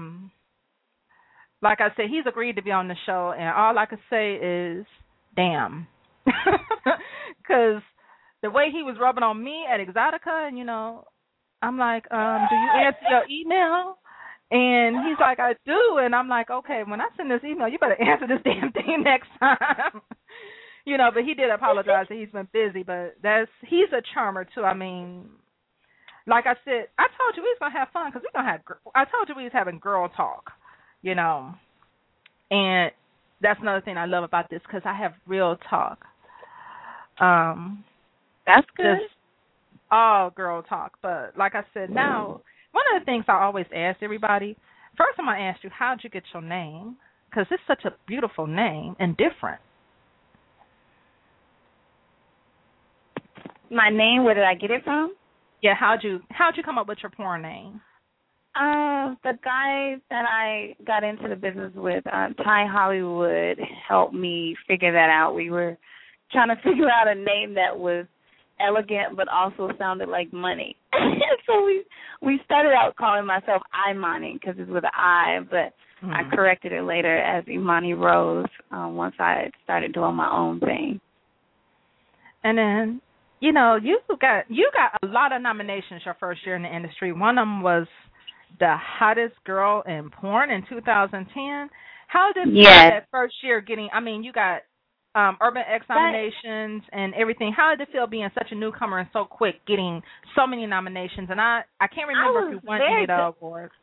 like I said, he's agreed to be on the show, and all I could say is, damn, because the way he was rubbing on me at Exotica, and you know. I'm like, do you answer your email? And he's like, I do. And I'm like, okay, when I send this email, you better answer this damn thing next time. You know, but he did apologize that he's been busy. But he's a charmer, too. I mean, like I said, I told you we was going to have fun because I told you we was having girl talk, you know. And that's another thing I love about this because I have real talk. That's good. All girl talk, but like I said, now one of the things I always ask everybody, first I'm going to ask you, how'd you get your name? Because it's such a beautiful name and different. My name, where did I get it from? Yeah, how'd you come up with your porn name? The guy that I got into the business with, Ty Hollywood, helped me figure that out. We were trying to figure out a name that was elegant but also sounded like money. So we started out calling myself Imani because it's with an I, but I corrected it later as Imani Rose once I started doing my own thing. And then, you got a lot of nominations your first year in the industry. One of them was the hottest girl in porn in 2010. How did that first year getting? I mean, you got Urban X nominations and everything. How did it feel being such a newcomer and so quick getting so many nominations? And I can't remember if you won any of the awards.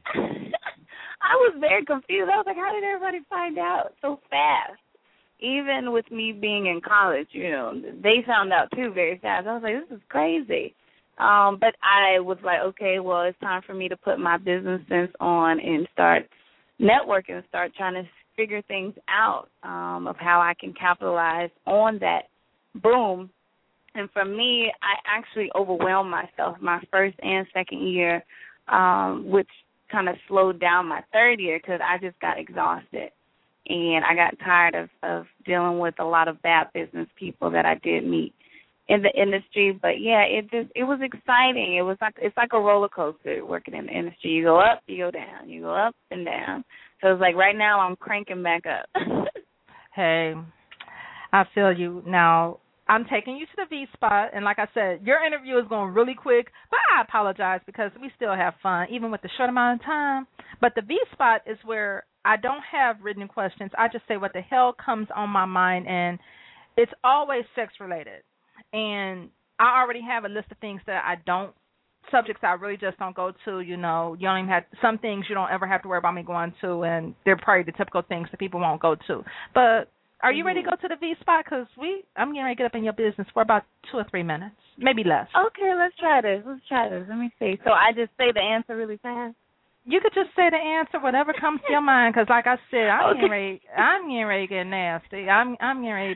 I was very confused. I was like, how did everybody find out so fast? Even with me being in college, they found out too very fast. I was like, this is crazy. But I was like, okay, well, it's time for me to put my business sense on and start networking and start trying to figure things out of how I can capitalize on that boom. And for me, I actually overwhelmed myself my first and second year, which kind of slowed down my third year because I just got exhausted. And I got tired of dealing with a lot of bad business people that I did meet in the industry. But yeah, it was exciting. It's like a roller coaster working in the industry. You go up, you go down, you go up and down. So it's like right now I'm cranking back up. Hey, I feel you. Now I'm taking you to the V spot, and like I said, your interview is going really quick, but I apologize because we still have fun even with the short amount of time. But the V spot is where I don't have written questions. I just say what the hell comes on my mind, and it's always sex related. And I already have a list of things that subjects I really just don't go to. You don't even have some things you don't ever have to worry about me going to, and they're probably the typical things that people won't go to. But are you ready to go to the V spot? Because I'm going to get up in your business for about 2 or 3 minutes, maybe less. Okay, let's try this. Let me see. So I just say the answer really fast? You could just say the answer, whatever comes to your mind, because like I said, I'm getting ready to get nasty. I'm getting ready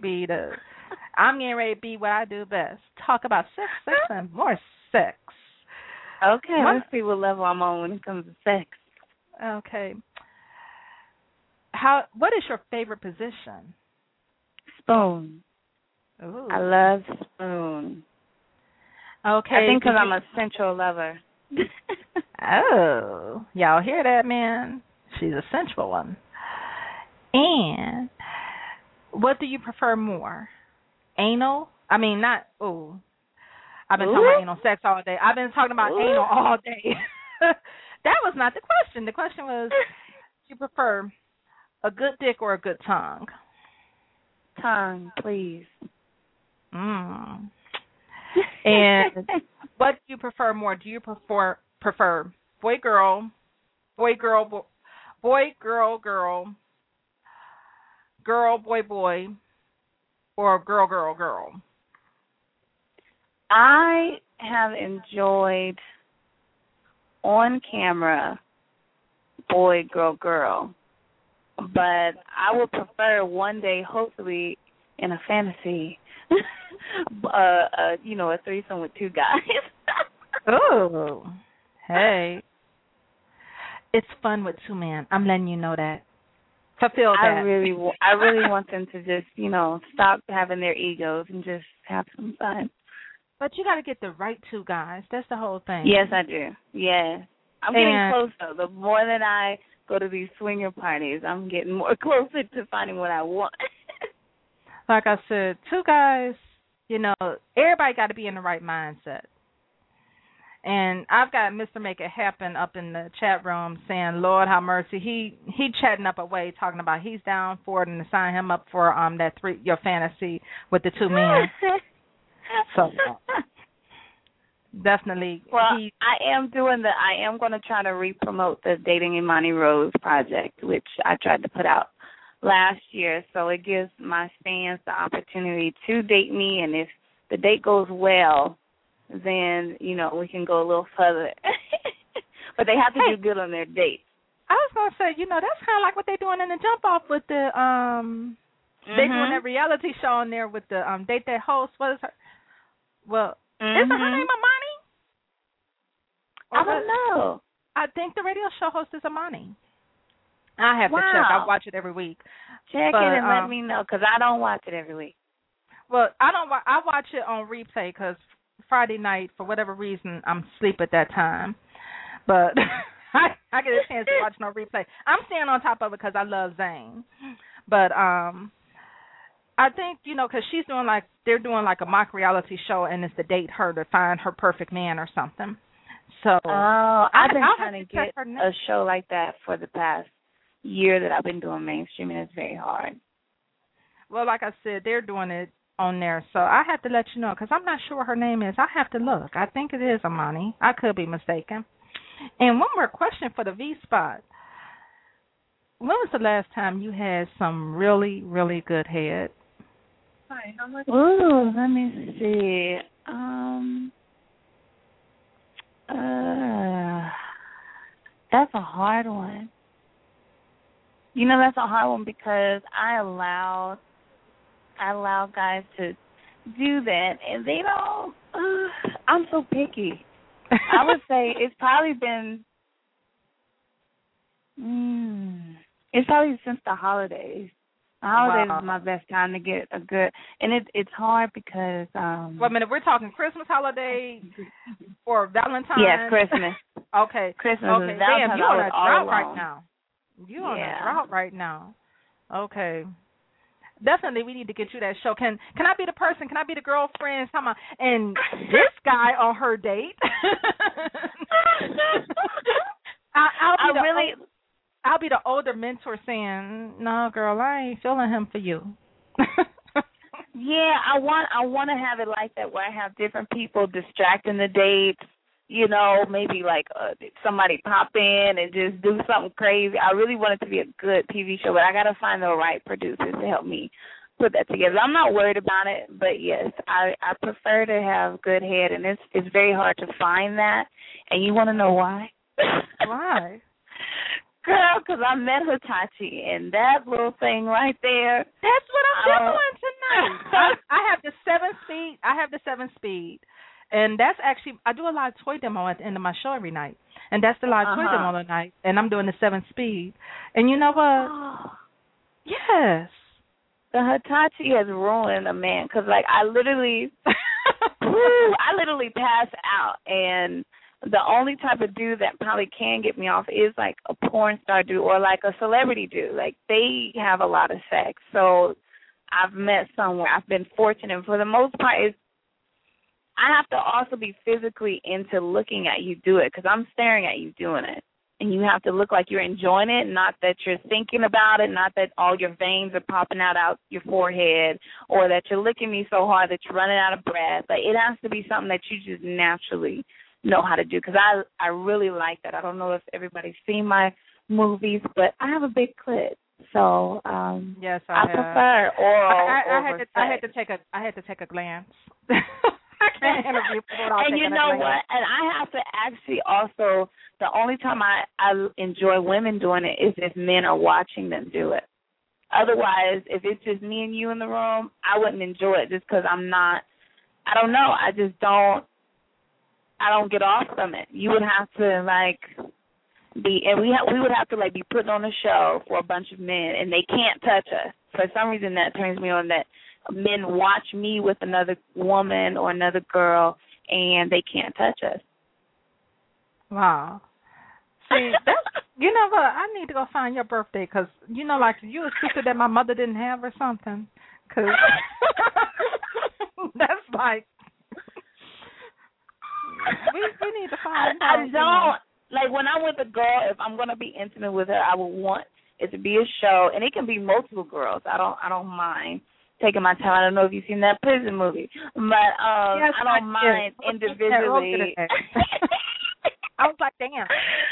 to be what I do best. Talk about sex, and more sex. Okay, let's see what level I'm on when it comes to sex. Okay. What is your favorite position? Spoon. Ooh. I love spoon. Okay. I think because I'm a sensual lover. Oh, y'all hear that, man? She's a sensual one. And what do you prefer more? Anal? I mean, not, ooh. I've been talking about anal sex all day. I've been talking about anal all day. That was not the question. The question was, do you prefer a good dick or a good tongue? Tongue, please. And what do you prefer more? Do you prefer boy, girl, girl, boy, or girl? I have enjoyed on camera boy, girl, but I would prefer one day, hopefully, in a fantasy, a threesome with 2 guys. Oh, hey. It's fun with 2 men. I'm letting you know that. Fulfill that. I really want them to just, stop having their egos and just have some fun. But you got to get the right 2 guys. That's the whole thing. Yes, I do. Yeah. I'm getting close, though. The more that I go to these swinger parties, I'm getting more closer to finding what I want. Like I said, 2 guys, everybody got to be in the right mindset. And I've got Mr. Make It Happen up in the chat room saying, Lord have mercy. He chatting up a way, talking about he's down for it and to sign him up for your fantasy with the 2 men. So definitely. Well, I am going to try to re-promote the Dating Imani Rose project, which I tried to put out last year. So it gives my fans the opportunity to date me, and if the date goes well, then, we can go a little further. But they have to do good on their dates. I was going to say, that's kind of like what they're doing in the Jump Off with the, they doing that reality show on there with the Date That Host. What is her? Well, isn't her name Imani? I don't know. I think the radio show host is Amani. I have to check. Wow. I watch it every week. Check But, it and let me know, because I don't watch it every week. Well, I don't. I watch it on replay because Friday night, for whatever reason, I'm asleep at that time. But I get a chance to watch it on replay. I'm staying on top of it because I love Zane. But I think, because they're doing like a mock reality show, and it's to date her to find her perfect man or something. So I've been I'll trying have to get a show like that for the past year that I've been doing mainstream, and it's very hard. Well, like I said, they're doing it on there, so I have to let you know because I'm not sure what her name is. I have to look. I think it is Amani. I could be mistaken. And one more question for the V-Spot. When was the last time you had some really, really good head? Hi, how much? Ooh, let me see. That's a hard one. That's a hard one because I allow guys to do that, and they don't. I'm so picky. I would say it's probably been. It's probably since the holidays. The holidays is my best time to get a good, and it's hard because. Wait a minute, we're talking Christmas holiday or Valentine's. Yes, Christmas. Okay. Christmas okay. and Valentine's. Damn, you're on a drought right alone. now. You're on a drought right now. Okay. Definitely, we need to get you that show. Can I be the person? Can I be the girlfriend? And this guy on her date. I'll be the older mentor saying, "No, girl, I ain't feeling him for you." Yeah, I want to have it like that where I have different people distracting the dates. Maybe like somebody pop in and just do something crazy. I really want it to be a good TV show, but I got to find the right producers to help me put that together. I'm not worried about it, but yes, I prefer to have good head, and it's very hard to find that. And you want to know why? Why? Girl, because I met Hitachi, and that little thing right there. That's what I'm doing tonight. I have the 7-speed. I have the 7-speed. And that's actually, I do a live toy demo at the end of my show every night. And that's the live toy demo tonight. And I'm doing the 7-speed. And you know what? Oh. Yes. The Hitachi has ruined a man. Because, I literally pass out. And the only type of dude that probably can get me off is, a porn star dude or, a celebrity dude. They have a lot of sex. So I've met somewhere. I've been fortunate. For the most part, I have to also be physically into looking at you do it because I'm staring at you doing it. And you have to look like you're enjoying it, not that you're thinking about it, not that all your veins are popping out your forehead or that you're licking me so hard that you're running out of breath. It has to be something that you just naturally know how to do because I really like that. I don't know if everybody's seen my movies, but I have a big clit. So yes, I prefer oral over sex. I had to take a glance. I can't interview people without and you taking know a glance. what? And I have to actually also, the only time I enjoy women doing it is if men are watching them do it. Otherwise, if it's just me and you in the room, I wouldn't enjoy it just because I don't know. I just don't get off from it. You would have to we would have to be putting on a show for a bunch of men, and they can't touch us. For some reason, that turns me on that men watch me with another woman or another girl, and they can't touch us. Wow. See, you know what? I need to go find your birthday because, you a sister that my mother didn't have or something. Because that's we need to find out. I don't, when I'm with a girl, if I'm going to be intimate with her, I would want it to be a show, and it can be multiple girls. I don't mind taking my time. I don't know if you've seen that prison movie, but yes, I don't mind individually. I was like, damn.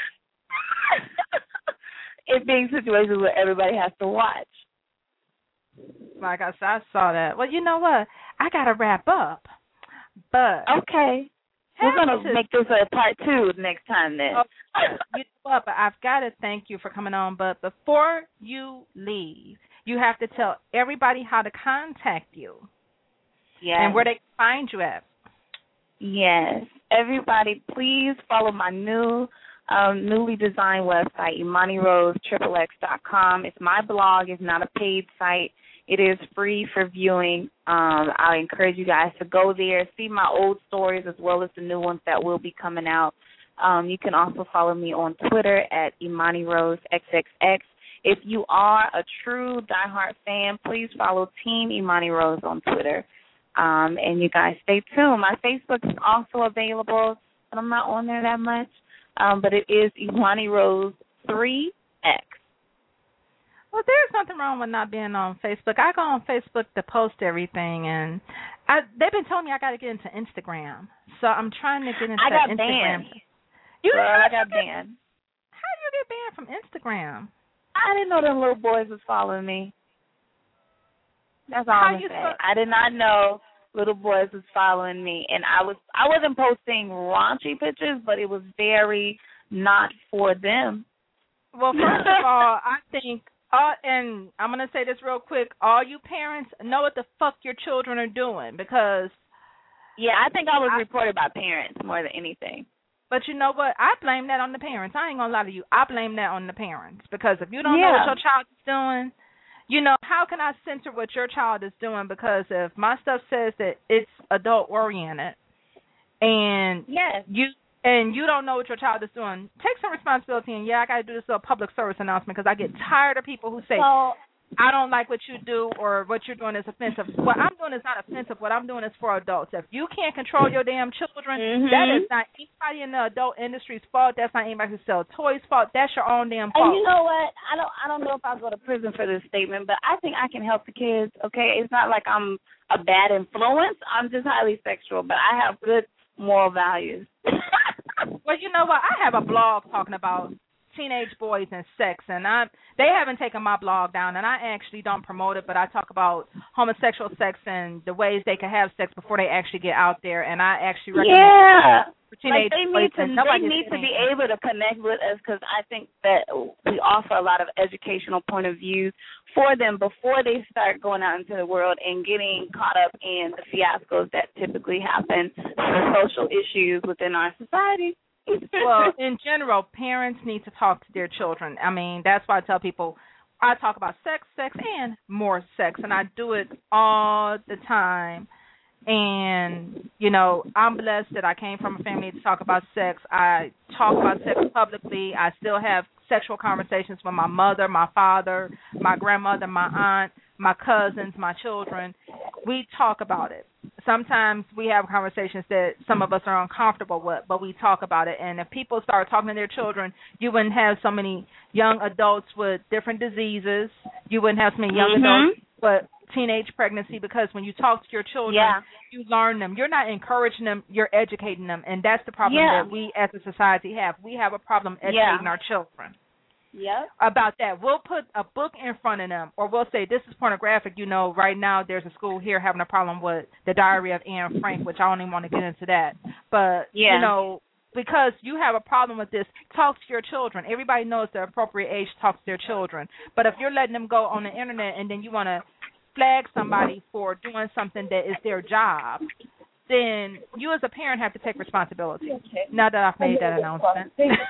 It being situations where everybody has to watch. Like I said, I saw that. Well, you know what? I got to wrap up. But okay. We're going to make this a part 2 next time then. You know what? But I've got to thank you for coming on. But before you leave, you have to tell everybody how to contact you. Yes. And where they can find you at. Yes. everybody, please follow my newly designed website, ImaniRoseXXX.com. It's my blog. It's not a paid site. It is free for viewing. I encourage you guys to go there, see my old stories as well as the new ones that will be coming out. You can also follow me on Twitter at ImaniRoseXXX. If you are a true diehard fan, please follow Team Imani Rose on Twitter. And you guys stay tuned. My Facebook is also available, but I'm not on there that much. But it is Imani Rose 3X. Well, there's nothing wrong with not being on Facebook. I go on Facebook to post everything, and they've been telling me I got to get into Instagram. So I'm trying to get into Instagram. I got banned. I got banned. How do you get banned from Instagram? I didn't know them little boys was following me. That's all I'm saying. I did not know little boys was following me, and I wasn't posting raunchy pictures, but it was very not for them. Well, first of all, I think, and I'm going to say this real quick, all you parents know what the fuck your children are doing because... Yeah, I think I was reported by parents more than anything. But you know what? I blame that on the parents. I ain't going to lie to you. I blame that on the parents because if you don't know what your child is doing, you know, how can I censor what your child is doing? Because if my stuff says that it's adult-oriented and you don't know what your child is doing, take some responsibility. And, I got to do this little public service announcement because I get tired of people who say, I don't like what you do or what you're doing is offensive. What I'm doing is not offensive. What I'm doing is for adults. If you can't control your damn children, that is not anybody in the adult industry's fault. That's not anybody who sells toys' fault. That's your own damn fault. And you know what? I don't know if I'll go to prison for this statement, but I think I can help the kids, okay? It's not like I'm a bad influence. I'm just highly sexual, but I have good moral values. Well, you know what? I have a blog talking about teenage boys and sex, and they haven't taken my blog down, and I actually don't promote it, but I talk about homosexual sex and the ways they can have sex before they actually get out there, and I actually recommend for teenage boys. They need to be able to connect with us because I think that we offer a lot of educational point of views for them before they start going out into the world and getting caught up in the fiascos that typically happen, the social issues within our society. Well, in general, parents need to talk to their children. I mean, that's why I tell people I talk about sex, and more sex, and I do it all the time. And, you know, I'm blessed that I came from a family to talk about sex. I talk about sex publicly. I still have sexual conversations with my mother, my father, my grandmother, my aunt, my cousins, my children. We talk about it. Sometimes we have conversations that some of us are uncomfortable with, but we talk about it. And if people start talking to their children, you wouldn't have so many young adults with different diseases. You wouldn't have so many young adults with teenage pregnancy because when you talk to your children, you learn them. You're not encouraging them, you're educating them. And that's the problem that we as a society have. We have a problem educating our children. About that. We'll put a book in front of them, or we'll say, this is pornographic. You know, right now there's a school here having a problem with the Diary of Anne Frank, which I don't even want to get into that. But, you know, because you have a problem with this, talk to your children. Everybody knows the appropriate age to talk to their children. But if you're letting them go on the Internet and then you want to flag somebody for doing something that is their job, then you as a parent have to take responsibility. Now that I've made that announcement.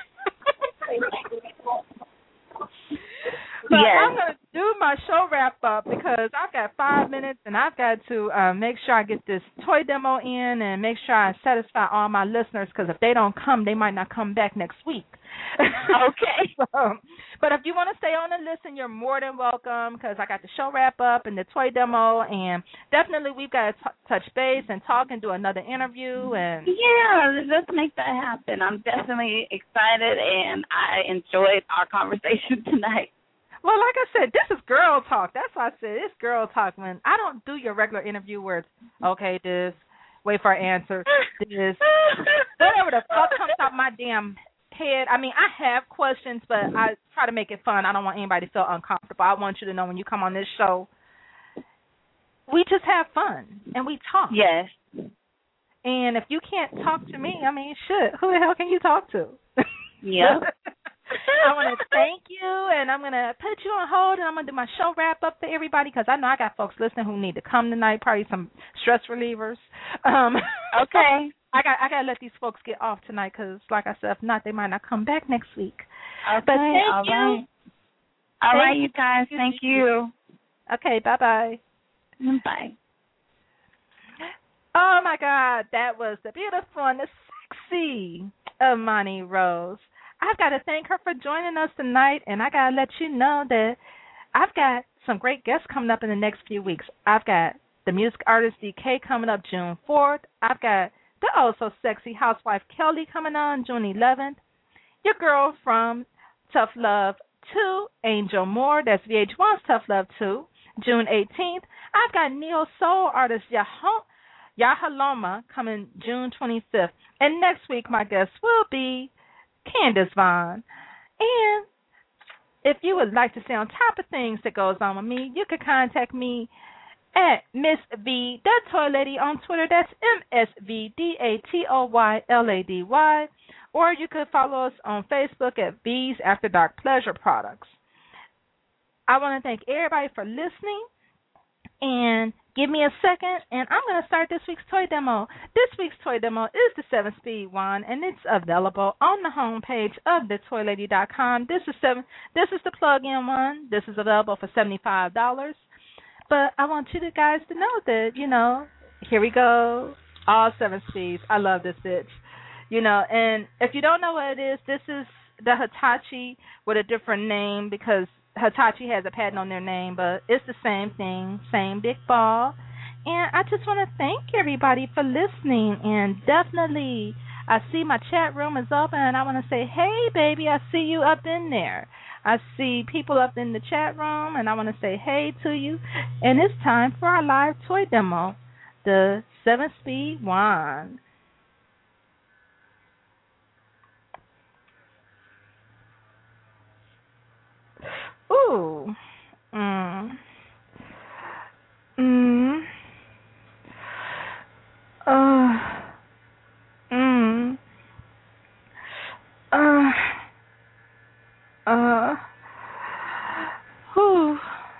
But I'm going to do my show wrap up because I've got 5 minutes and I've got to make sure I get this toy demo in and make sure I satisfy all my listeners because if they don't come, they might not come back next week. Okay. But if you want to stay on and listen, you're more than welcome because I got the show wrap up and the toy demo, and definitely we've got to touch base and talk and do another interview. And let's make that happen. I'm definitely excited, and I enjoyed our conversation tonight. Well, like I said, this is girl talk. That's why I said it's girl talk. When I don't do your regular interview where it's, okay, this, wait for an answer, this, whatever the fuck comes out my damn head. I mean, I have questions, but I try to make it fun. I don't want anybody to feel uncomfortable. I want you to know when you come on this show, we just have fun, and we talk. Yes. And if you can't talk to me, I mean, shit, who the hell can you talk to? Yeah. I want to thank you, and I'm going to put you on hold, and I'm going to do my show wrap-up for everybody because I know I got folks listening who need to come tonight, probably some stress relievers. Okay. I gotta let these folks get off tonight because, like I said, if not, they might not come back next week. Okay, But thank all you. right. All right, you guys. Thank you. Okay, bye-bye. Bye. Oh, my God. That was the beautiful and the sexy Imani Rose. I've got to thank her for joining us tonight, and I got to let you know that I've got some great guests coming up in the next few weeks. I've got the music artist DK coming up June 4th. I've got the also sexy housewife Kelly coming on June 11th. Your girl from Tough Love 2, Angel Moore, that's VH1's Tough Love 2, June 18th. I've got neo soul artist Yahaloma coming June 25th. And next week, my guest will be Candace Vaughn. And if you would like to stay on top of things that goes on with me, you can contact me at Miss V the Toy Lady on Twitter. That's MSVDATOYLADY. Or you could follow us on Facebook at V's After Dark Pleasure Products. I want to thank everybody for listening. And give me a second, and I'm going to start this week's toy demo. This week's toy demo is the 7-speed wand, and it's available on the homepage of thetoylady.com. This is the plug-in one. This is available for $75. But I want you guys to know that, here we go, all 7 speeds. I love this bitch. And if you don't know what it is, this is the Hitachi with a different name because Hitachi has a patent on their name, but it's the same thing, same big ball. And I just want to thank everybody for listening. And definitely, I see my chat room is open, and I want to say, hey, baby, I see you up in there. I see people up in the chat room, and I want to say hey to you. And it's time for our live toy demo, the 7-speed wand. Ooh. Mm. Mm. Mm. Whew.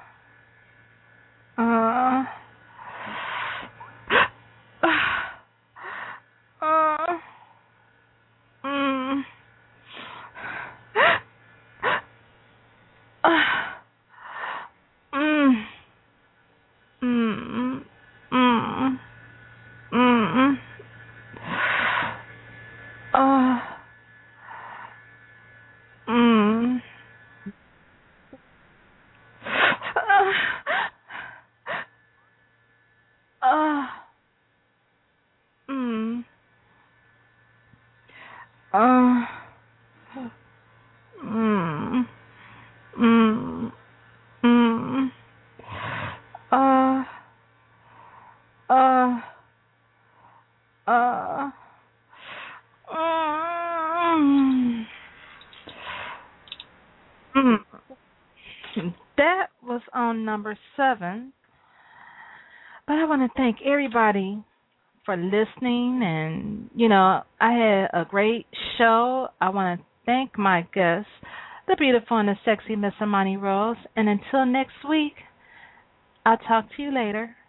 That was on number 7. But I want to thank everybody for listening. And, I had a great show. I want to thank my guests, the beautiful and the sexy Miss Imani Rose. And until next week, I'll talk to you later.